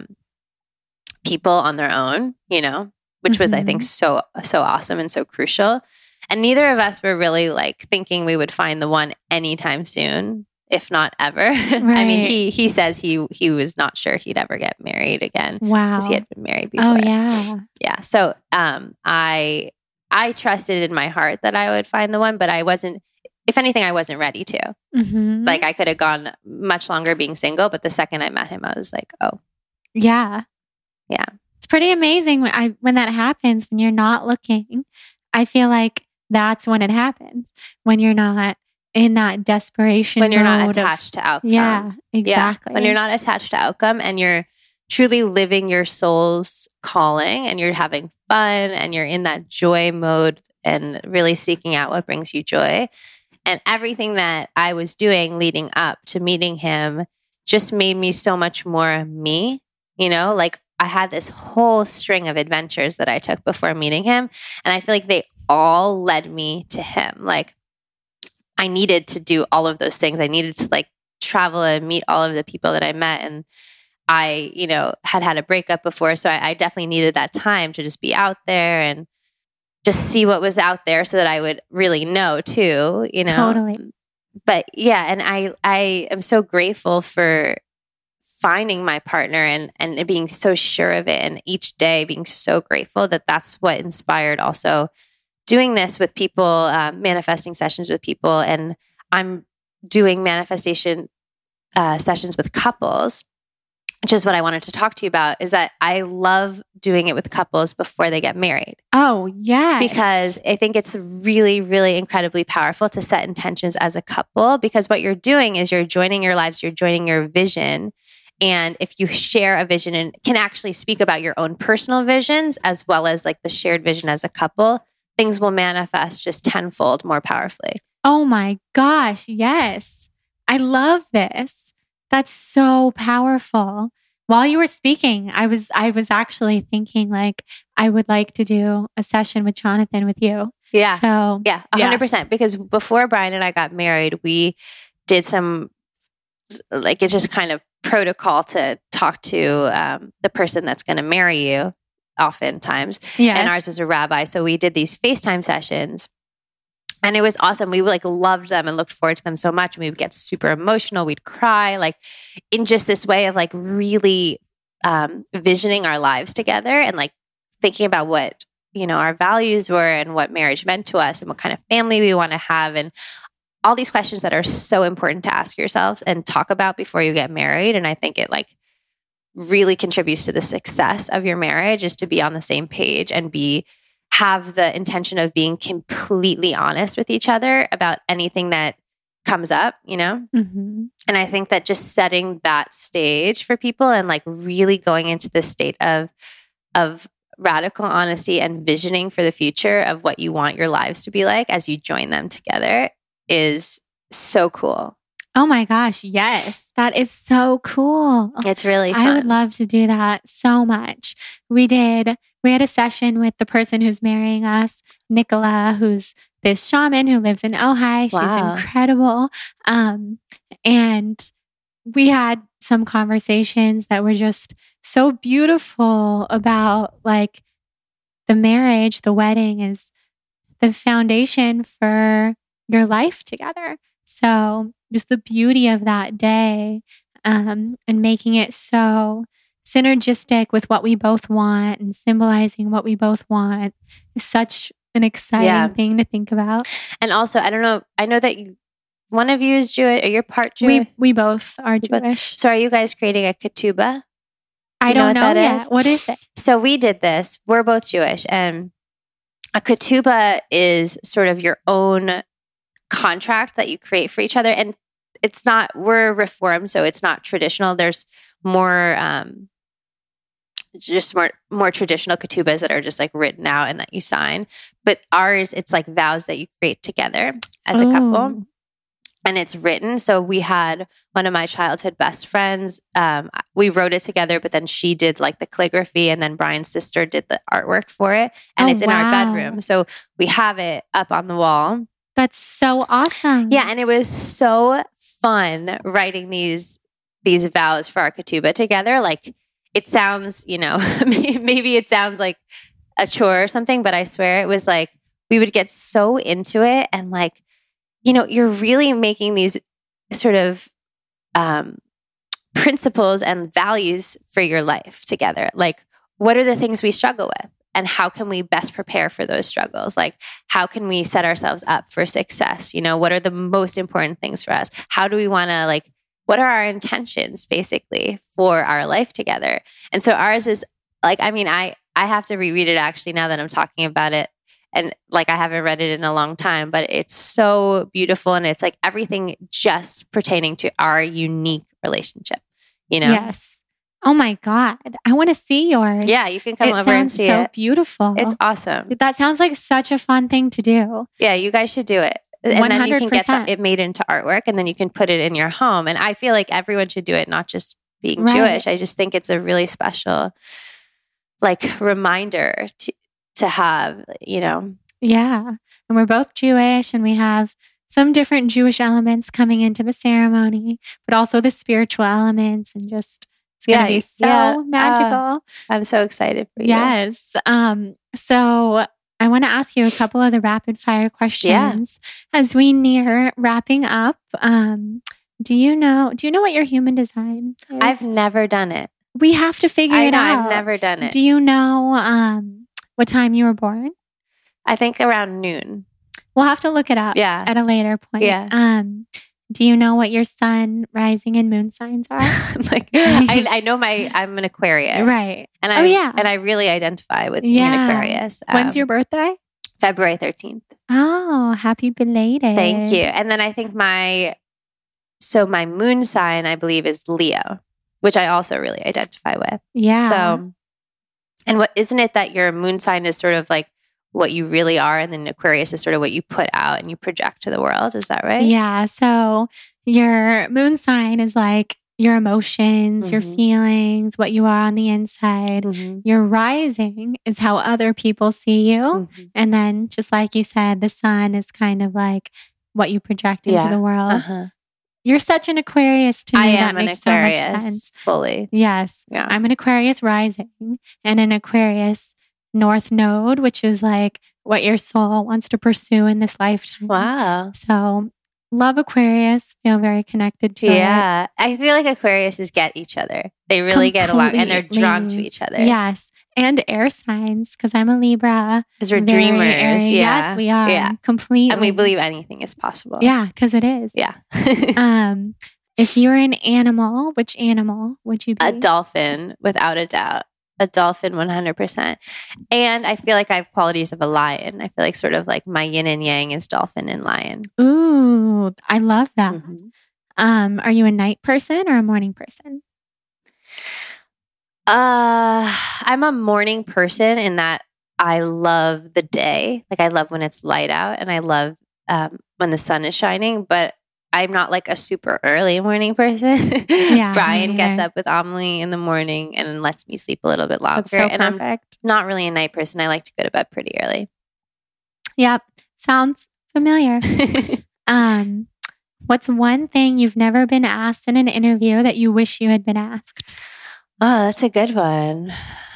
S5: people on their own, which was, I think, so awesome and so crucial. And neither of us were really like thinking we would find the one anytime soon, if not ever. Right. I mean, he says he was not sure he'd ever get married again.
S4: Wow.
S5: Because he had been married before.
S4: Oh, yeah.
S5: Yeah. So I trusted in my heart that I would find the one, but I wasn't, if anything, I wasn't ready to.
S4: Mm-hmm.
S5: Like I could have gone much longer being single, but the second I met him, I was like, oh.
S4: Yeah.
S5: Yeah.
S4: It's pretty amazing when that happens, when you're not looking. I feel like that's when it happens, when you're not in that desperation
S5: when you're not
S4: mode
S5: attached to outcome.
S4: Yeah, exactly.
S5: Yeah. When you're not attached to outcome and you're truly living your soul's calling and you're having fun and you're in that joy mode and really seeking out what brings you joy. And everything that I was doing leading up to meeting him just made me so much more me, like I had this whole string of adventures that I took before meeting him. And I feel like they all led me to him. Like I needed to do all of those things. I needed to like travel and meet all of the people that I met. And I, had a breakup before. So I definitely needed that time to just be out there and just see what was out there so that I would really know too,
S4: Totally.
S5: But yeah, and I am so grateful for finding my partner and being so sure of it. And each day being so grateful that that's what inspired also doing this with people, manifesting sessions with people. And I'm doing manifestation sessions with couples, which is what I wanted to talk to you about, is that I love doing it with couples before they get married.
S4: Oh, yeah.
S5: Because I think it's really, really incredibly powerful to set intentions as a couple, because what you're doing is you're joining your lives, you're joining your vision. And if you share a vision and can actually speak about your own personal visions as well as like the shared vision as a couple, things will manifest just tenfold more powerfully.
S4: Oh my gosh. Yes. I love this. That's so powerful. While you were speaking, I was actually thinking like I would like to do a session with Jonathan with you.
S5: Yeah.
S4: So
S5: yeah, 100%. Because before Brian and I got married, we did some, like, it's just kind of protocol to talk to the person that's going to marry you oftentimes.
S4: Yes.
S5: And ours was a rabbi. So we did these FaceTime sessions. And it was awesome. We like loved them and looked forward to them so much. And we would get super emotional. We'd cry, like in just this way of like really visioning our lives together and like thinking about what, our values were and what marriage meant to us and what kind of family we want to have. And all these questions that are so important to ask yourselves and talk about before you get married. And I think it like really contributes to the success of your marriage is to be on the same page and have the intention of being completely honest with each other about anything that comes up,
S4: Mm-hmm.
S5: And I think that just setting that stage for people and like really going into this state of radical honesty and visioning for the future of what you want your lives to be like as you join them together is so cool.
S4: Oh my gosh, yes. That is so cool.
S5: It's really fun.
S4: I would love to do that so much. We had a session with the person who's marrying us, Nicola, who's this shaman who lives in Ojai. She's
S5: Wow.
S4: incredible. And we had some conversations that were just so beautiful about like the marriage, the wedding is the foundation for your life together. So just the beauty of that day and making it so synergistic with what we both want and symbolizing what we both want is such an exciting thing to think about.
S5: And also, I don't know, I know that one of you is Jewish, or you're part Jewish?
S4: We both are Jewish.
S5: So are you guys creating a ketubah?
S4: I don't know yet. What is it?
S5: So we did this. We're both Jewish, and a ketubah is sort of your own contract that you create for each other. And it's not, we're Reformed, so it's not traditional. There's more, just more traditional ketubahs that are just like written out and that you sign. But ours, it's like vows that you create together as a couple. And it's written. So we had one of my childhood best friends. We wrote it together, but then she did like the calligraphy, and then Brian's sister did the artwork for it. And it's in our bedroom. So we have it up on the wall.
S4: That's so awesome.
S5: Yeah. And it was so fun writing these vows for our ketubah together. Like it sounds, maybe it sounds like a chore or something, but I swear it was like, we would get so into it and like, you're really making these sort of principles and values for your life together. Like, what are the things we struggle with? And how can we best prepare for those struggles? Like, how can we set ourselves up for success? What are the most important things for us? How do we want to, what are our intentions basically for our life together? And so ours is I have to reread it actually now that I'm talking about it. And I haven't read it in a long time, but it's so beautiful. And it's like everything just pertaining to our unique relationship,
S4: Yes. Oh my God. I want to see yours.
S5: Yeah, you can come over and see it.
S4: It sounds so beautiful.
S5: It's awesome.
S4: That sounds like such a fun thing to do.
S5: Yeah, you guys should do it. And
S4: 100%.
S5: then you can get it made into artwork, and then you can put it in your home. And I feel like everyone should do it, not just being Jewish. I just think it's a really special reminder to have,
S4: Yeah. And we're both Jewish, and we have some different Jewish elements coming into the ceremony, but also the spiritual elements, and just it's going to be so magical.
S5: I'm so excited for you.
S4: Yes. So I want to ask you a couple of the rapid fire questions as we near wrapping up. Do you know what your human design is?
S5: I've never done it.
S4: We have to figure it out.
S5: I've never done it.
S4: Do you know what time you were born?
S5: I think around noon.
S4: We'll have to look it up at a later point.
S5: Yeah.
S4: Do you know what your sun, rising, and moon signs are?
S5: I know I'm an Aquarius.
S4: Right.
S5: And I really identify with being an Aquarius.
S4: When's your birthday?
S5: February 13th.
S4: Oh, happy belated.
S5: Thank you. And then I think my moon sign, I believe, is Leo, which I also really identify with.
S4: Yeah.
S5: So, and isn't it that your moon sign is sort of like what you really are, and then Aquarius is sort of what you put out and you project to the world. Is that right?
S4: Yeah. So your moon sign is like your emotions, your feelings, what you are on the inside. Your rising is how other people see you. And then just like you said, the sun is kind of like what you project into the world. You're such an Aquarius to me.
S5: I am
S4: that
S5: an
S4: makes
S5: Aquarius,
S4: so much sense.
S5: fully.
S4: Yes.
S5: Yeah.
S4: I'm an Aquarius rising and an Aquarius North Node, which is like what your soul wants to pursue in this lifetime.
S5: Wow.
S4: So love Aquarius, feel very connected to it.
S5: Yeah. I feel like Aquariuses get each other. They really get along, and they're drawn to each other.
S4: Yes. And air signs, because I'm a Libra.
S5: Because we're dreamers.
S4: Airy.
S5: Yeah.
S4: Yes, we are.
S5: Yeah.
S4: Completely.
S5: And we believe anything is possible.
S4: Yeah, because it is.
S5: Yeah.
S4: If you're an animal, which animal would you be?
S5: A dolphin, without a doubt. A dolphin, 100%. And I feel like I have qualities of a lion. I feel like sort of like my yin and yang is dolphin and lion.
S4: Ooh, I love that. Are you a night person or a morning person?
S5: I'm a morning person in that I love the day. Like I love when it's light out, and I love when the sun is shining. But I'm not like a super early morning person.
S4: Yeah,
S5: Brian
S4: me
S5: gets
S4: neither.
S5: up with Amelie in the morning and lets me sleep a little bit longer.
S4: That's so
S5: and I'm
S4: perfect.
S5: not really a night person. I like to go to bed pretty early.
S4: Yep. Sounds familiar. What's one thing you've never been asked in an interview that you wish you had been asked?
S5: Oh, that's a good one.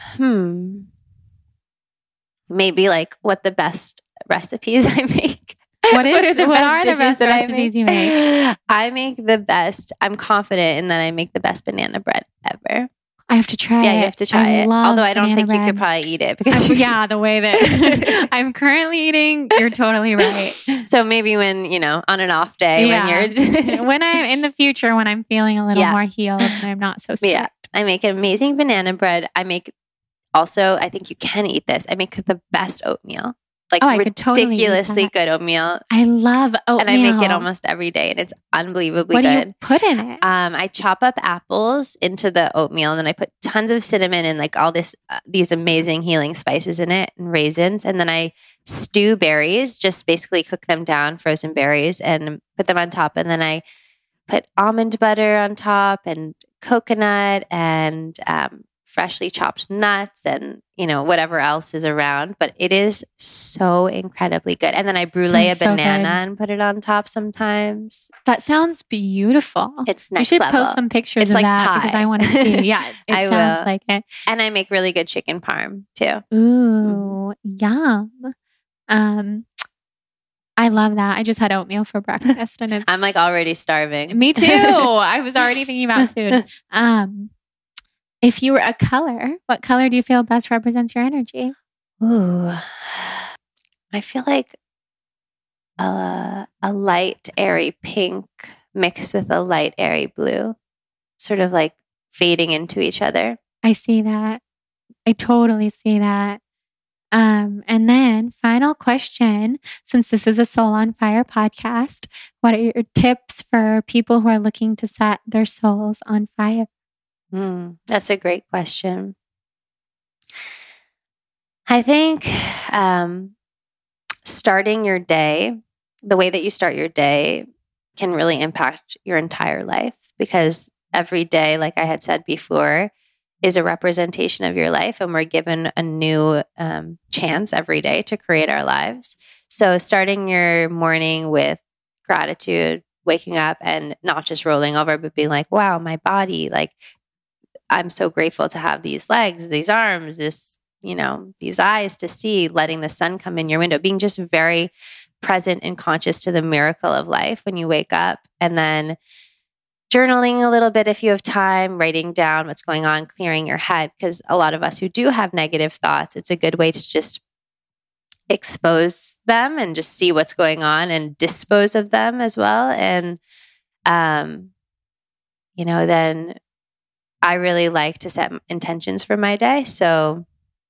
S5: Maybe like what the best recipes I make.
S4: What are the
S5: dishes
S4: best
S5: that I
S4: recipes
S5: make?
S4: you make?
S5: I make the best. I'm confident in that I make the best banana bread ever.
S4: I have to try it.
S5: Yeah, you have to try it.
S4: love
S5: Although I don't think
S4: banana
S5: you could
S4: bread.
S5: probably eat it because
S4: Yeah, the way that I'm currently eating, you're totally right.
S5: So maybe when, on an off day when you're
S4: when I'm in the future, when I'm feeling a little
S5: Yeah.
S4: more healed and I'm not so sick.
S5: Yeah, I make an amazing banana bread. I make also, I think you can eat this. I make the best oatmeal. Like
S4: I could totally eat
S5: ridiculously
S4: that.
S5: good oatmeal.
S4: I love oatmeal.
S5: And I make it almost every day and it's unbelievably
S4: What do
S5: good.
S4: you put in it?
S5: I chop up apples into the oatmeal and then I put tons of cinnamon and like all these amazing healing spices in it and raisins. And then I stew berries, just basically cook them down, frozen berries, and put them on top. And then I put almond butter on top and coconut and freshly chopped nuts and, whatever else is around. But it is so incredibly good. And then I brulee
S4: Sounds
S5: a
S4: so
S5: banana
S4: good.
S5: and put it on top sometimes.
S4: That sounds beautiful.
S5: It's
S4: You
S5: next
S4: should
S5: level.
S4: post some pictures
S5: It's
S4: of
S5: like
S4: that
S5: pie.
S4: because I want to see. Yeah, it
S5: I
S4: sounds
S5: will.
S4: like it.
S5: And I make really good chicken parm too.
S4: Ooh, yum. I love that. I just had oatmeal for breakfast and it's
S5: I'm like already starving.
S4: me too. I was already thinking about food. If you were a color, what color do you feel best represents your energy?
S5: Ooh, I feel like a light, airy pink mixed with a light, airy blue, sort of like fading into each other.
S4: I see that. I totally see that. And then final question, since this is a Soul on Fire podcast, what are your tips for people who are looking to set their souls on fire?
S5: That's a great question. I think starting your day, the way that you start your day can really impact your entire life because every day, like I had said before, is a representation of your life and we're given a new chance every day to create our lives. So starting your morning with gratitude, waking up and not just rolling over, but being like, wow, my body, like I'm so grateful to have these legs, these arms, these eyes to see, letting the sun come in your window, being just very present and conscious to the miracle of life when you wake up. And then journaling a little bit if you have time, writing down what's going on, clearing your head. Because a lot of us who do have negative thoughts, it's a good way to just expose them and just see what's going on and dispose of them as well. And, then I really like to set intentions for my day. So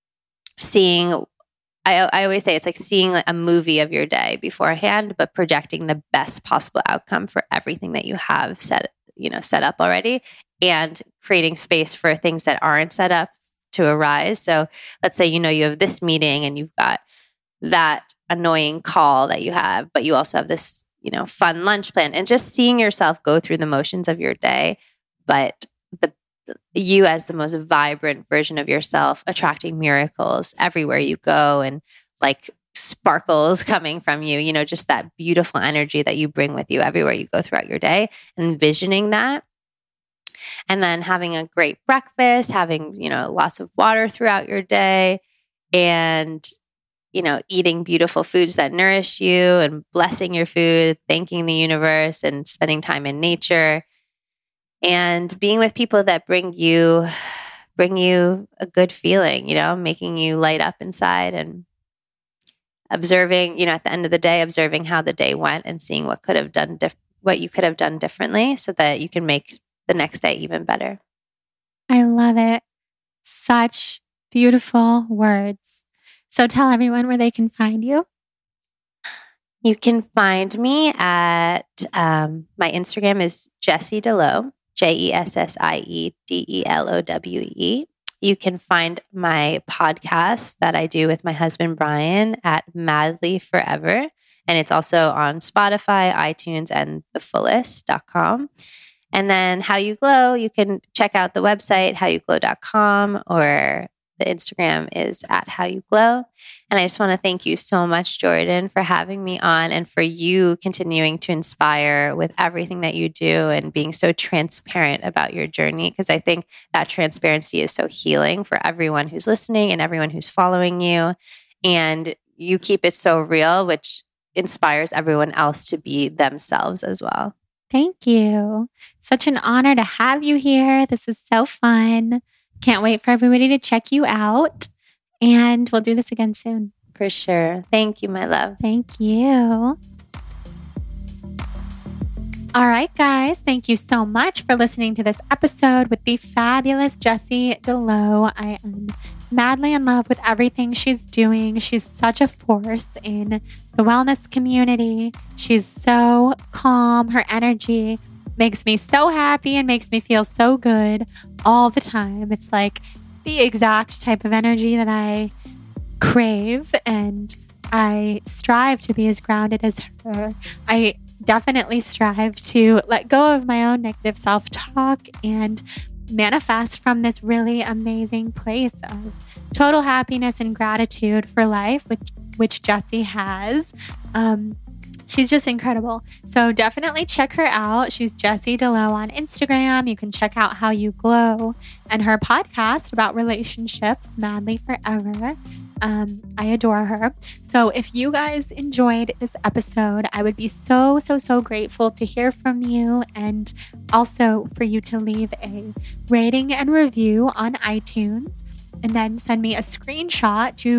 S5: I always say it's like seeing a movie of your day beforehand, but projecting the best possible outcome for everything that you have set up already and creating space for things that aren't set up to arise. So let's say, you have this meeting and you've got that annoying call that you have, but you also have this, fun lunch plan and just seeing yourself go through the motions of your day, but you as the most vibrant version of yourself, attracting miracles everywhere you go and like sparkles coming from you, just that beautiful energy that you bring with you everywhere you go throughout your day, envisioning that. And then having a great breakfast, having, lots of water throughout your day and, eating beautiful foods that nourish you and blessing your food, thanking the universe and spending time in nature. And being with people that bring you a good feeling, making you light up inside and observing, at the end of the day, observing how the day went and seeing what you could have done differently so that you can make the next day even better.
S4: I love it. Such beautiful words. So tell everyone where they can find you.
S5: You can find me at my Instagram is Jessie Delowe. JESSIEDELOWE. You can find my podcast that I do with my husband, Brian, at Madly Forever. And it's also on Spotify, iTunes, and thefullest.com. And then How You Glow, you can check out the website, howyouGlow.com, or the Instagram is @HowYouGlow. And I just want to thank you so much, Jordan, for having me on and for you continuing to inspire with everything that you do and being so transparent about your journey. Because I think that transparency is so healing for everyone who's listening and everyone who's following you. And you keep it so real, which inspires everyone else to be themselves as well.
S4: Thank you. Such an honor to have you here. This is so fun. Can't wait for everybody to check you out. And we'll do this again soon.
S5: For sure. Thank you, my love.
S4: Thank you. All right, guys. Thank you so much for listening to this episode with the fabulous Jessie DeLow. I am madly in love with everything she's doing. She's such a force in the wellness community. She's so calm. Her energy makes me so happy and makes me feel so good all the time. It's like the exact type of energy that I crave, and I strive to be as grounded as her. I definitely strive to let go of my own negative self-talk and manifest from this really amazing place of total happiness and gratitude for life, which Jessie has. She's just incredible. So definitely check her out. She's Jessie DeLow on Instagram. You can check out How You Glow and her podcast about relationships, Madly Forever. I adore her. So if you guys enjoyed this episode, I would be so grateful to hear from you, and also for you to leave a rating and review on iTunes, and then send me a screenshot to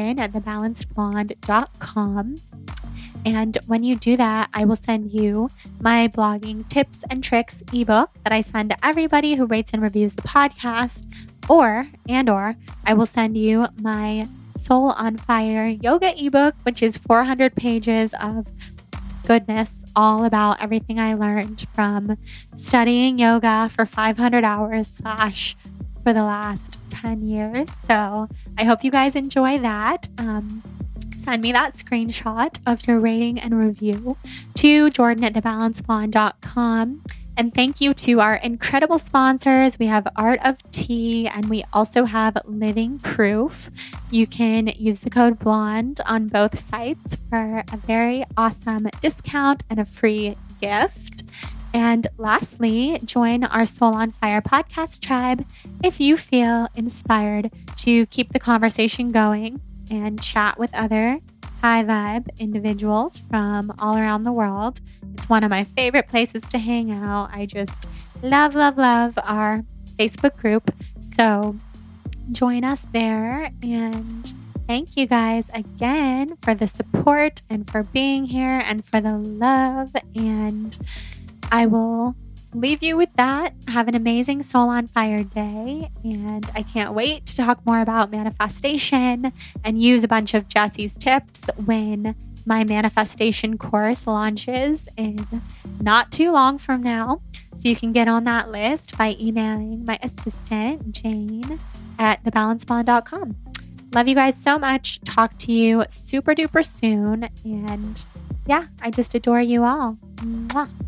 S4: jordan@thebalancedblonde.com. And when you do that, I will send you my blogging tips and tricks ebook that I send to everybody who rates and reviews the podcast, or I will send you my Soul on Fire yoga ebook, which is 400 pages of goodness, all about everything I learned from studying yoga for 500 hours / for the last 10 years. So I hope you guys enjoy that. Send me that screenshot of your rating and review to jordan@thebalancedblonde.com. And thank you to our incredible sponsors. We have Art of Tea, and we also have Living Proof. You can use the code BLONDE on both sites for a very awesome discount and a free gift. And lastly, join our Soul on Fire podcast tribe if you feel inspired to keep the conversation going and chat with other high vibe individuals from all around the world. It's one of my favorite places to hang out. I just love our Facebook group. So join us there. And thank you guys again for the support and for being here and for the love. And I will leave you with that. Have an amazing Soul on Fire day. And I can't wait to talk more about manifestation and use a bunch of Jessie's tips when my manifestation course launches in not too long from now. So you can get on that list by emailing my assistant, Jane, at thebalancedblonde.com. Love you guys so much. Talk to you super duper soon. And yeah, I just adore you all. Mwah.